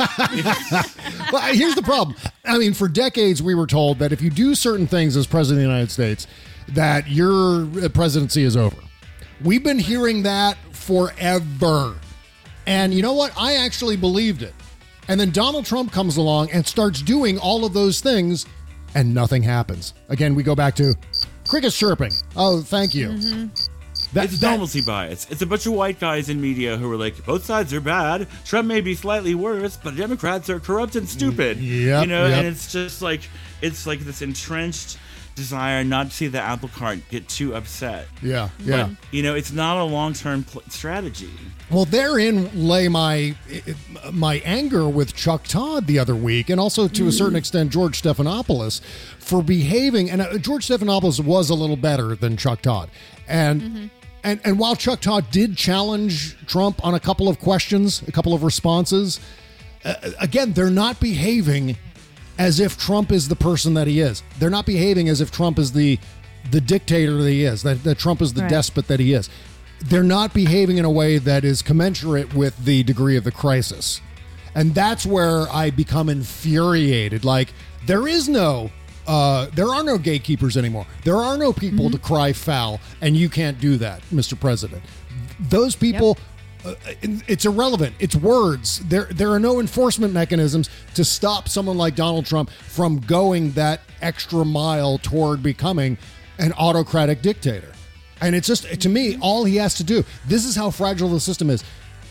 D: Well, here's the problem. I mean, for decades, we were told that if you do certain things as president of the United States, that your presidency is over. We've been hearing that forever. And you know what? I actually believed it. And then Donald Trump comes along and starts doing all of those things, and nothing happens. Again, we go back to crickets chirping. Oh, thank you. That-
J: it's
D: that-
J: normalcy bias. It's a bunch of white guys in media who are like, both sides are bad. Trump may be slightly worse, but Democrats are corrupt and stupid.
D: Yep,
J: you know,
D: yep.
J: and it's just like it's like this entrenched desire not to see the apple cart get too upset.
D: Yeah, yeah.
J: But, you know, it's not a long-term pl- strategy.
D: Well, therein lay my my anger with Chuck Todd the other week, and also to a certain extent George Stephanopoulos for behaving. And uh, George Stephanopoulos was a little better than Chuck Todd, and and and while Chuck Todd did challenge Trump on a couple of questions, a couple of responses, uh, again, they're not behaving as if Trump is the person that he is. They're not behaving as if Trump is the the dictator that he is, that, that Trump is the
I: Right.
D: despot that he is. They're not behaving in a way that is commensurate with the degree of the crisis. And that's where I become infuriated. Like, there is no, uh, there are no gatekeepers anymore. There are no people to cry foul, and you can't do that, Mister President. Those people, uh, it's irrelevant. It's words. There, there are no enforcement mechanisms to stop someone like Donald Trump from going that extra mile toward becoming an autocratic dictator. And it's just, to me, all he has to do, this is how fragile the system is.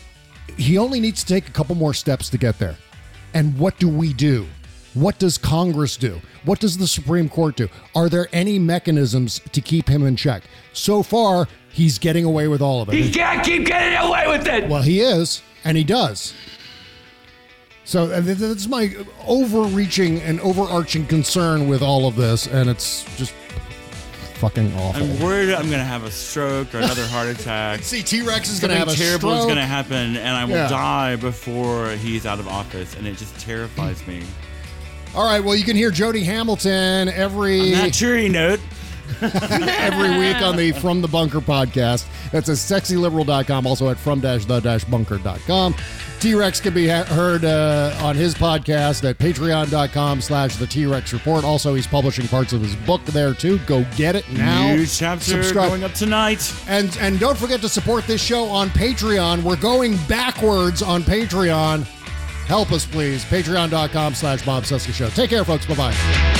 D: He only needs to take a couple more steps to get there. And what do we do? What does Congress do? What does the Supreme Court do? Are there any mechanisms to keep him in check? So far, he's getting away with all of it.
P: He can't keep getting away with it.
D: Well, he is, and he does. So uh, th- that's my overreaching and overarching concern with all of this, and it's just fucking awful.
J: I'm worried I'm going to have a stroke or another heart attack.
D: See, T-Rex is going to have a
J: Something terrible
D: stroke.
J: is going to happen, and I will
D: Yeah.
J: die before he's out of office, and it just terrifies me.
D: All right, well, you can hear Jody Hamilton every...
J: On that cheery note.
D: every week on the From the Bunker podcast. That's at sexy liberal dot com, also at from the bunker dot com. T-Rex can be ha- heard uh, on his podcast at patreon dot com slash the T-Rex Report. Also, he's publishing parts of his book there, too. Go get it now.
J: New chapter going up tonight.
D: And, and don't forget to support this show on Patreon. We're going backwards on Patreon. Help us, please. patreon dot com slash Bob Cesca Show. Take care, folks. Bye-bye.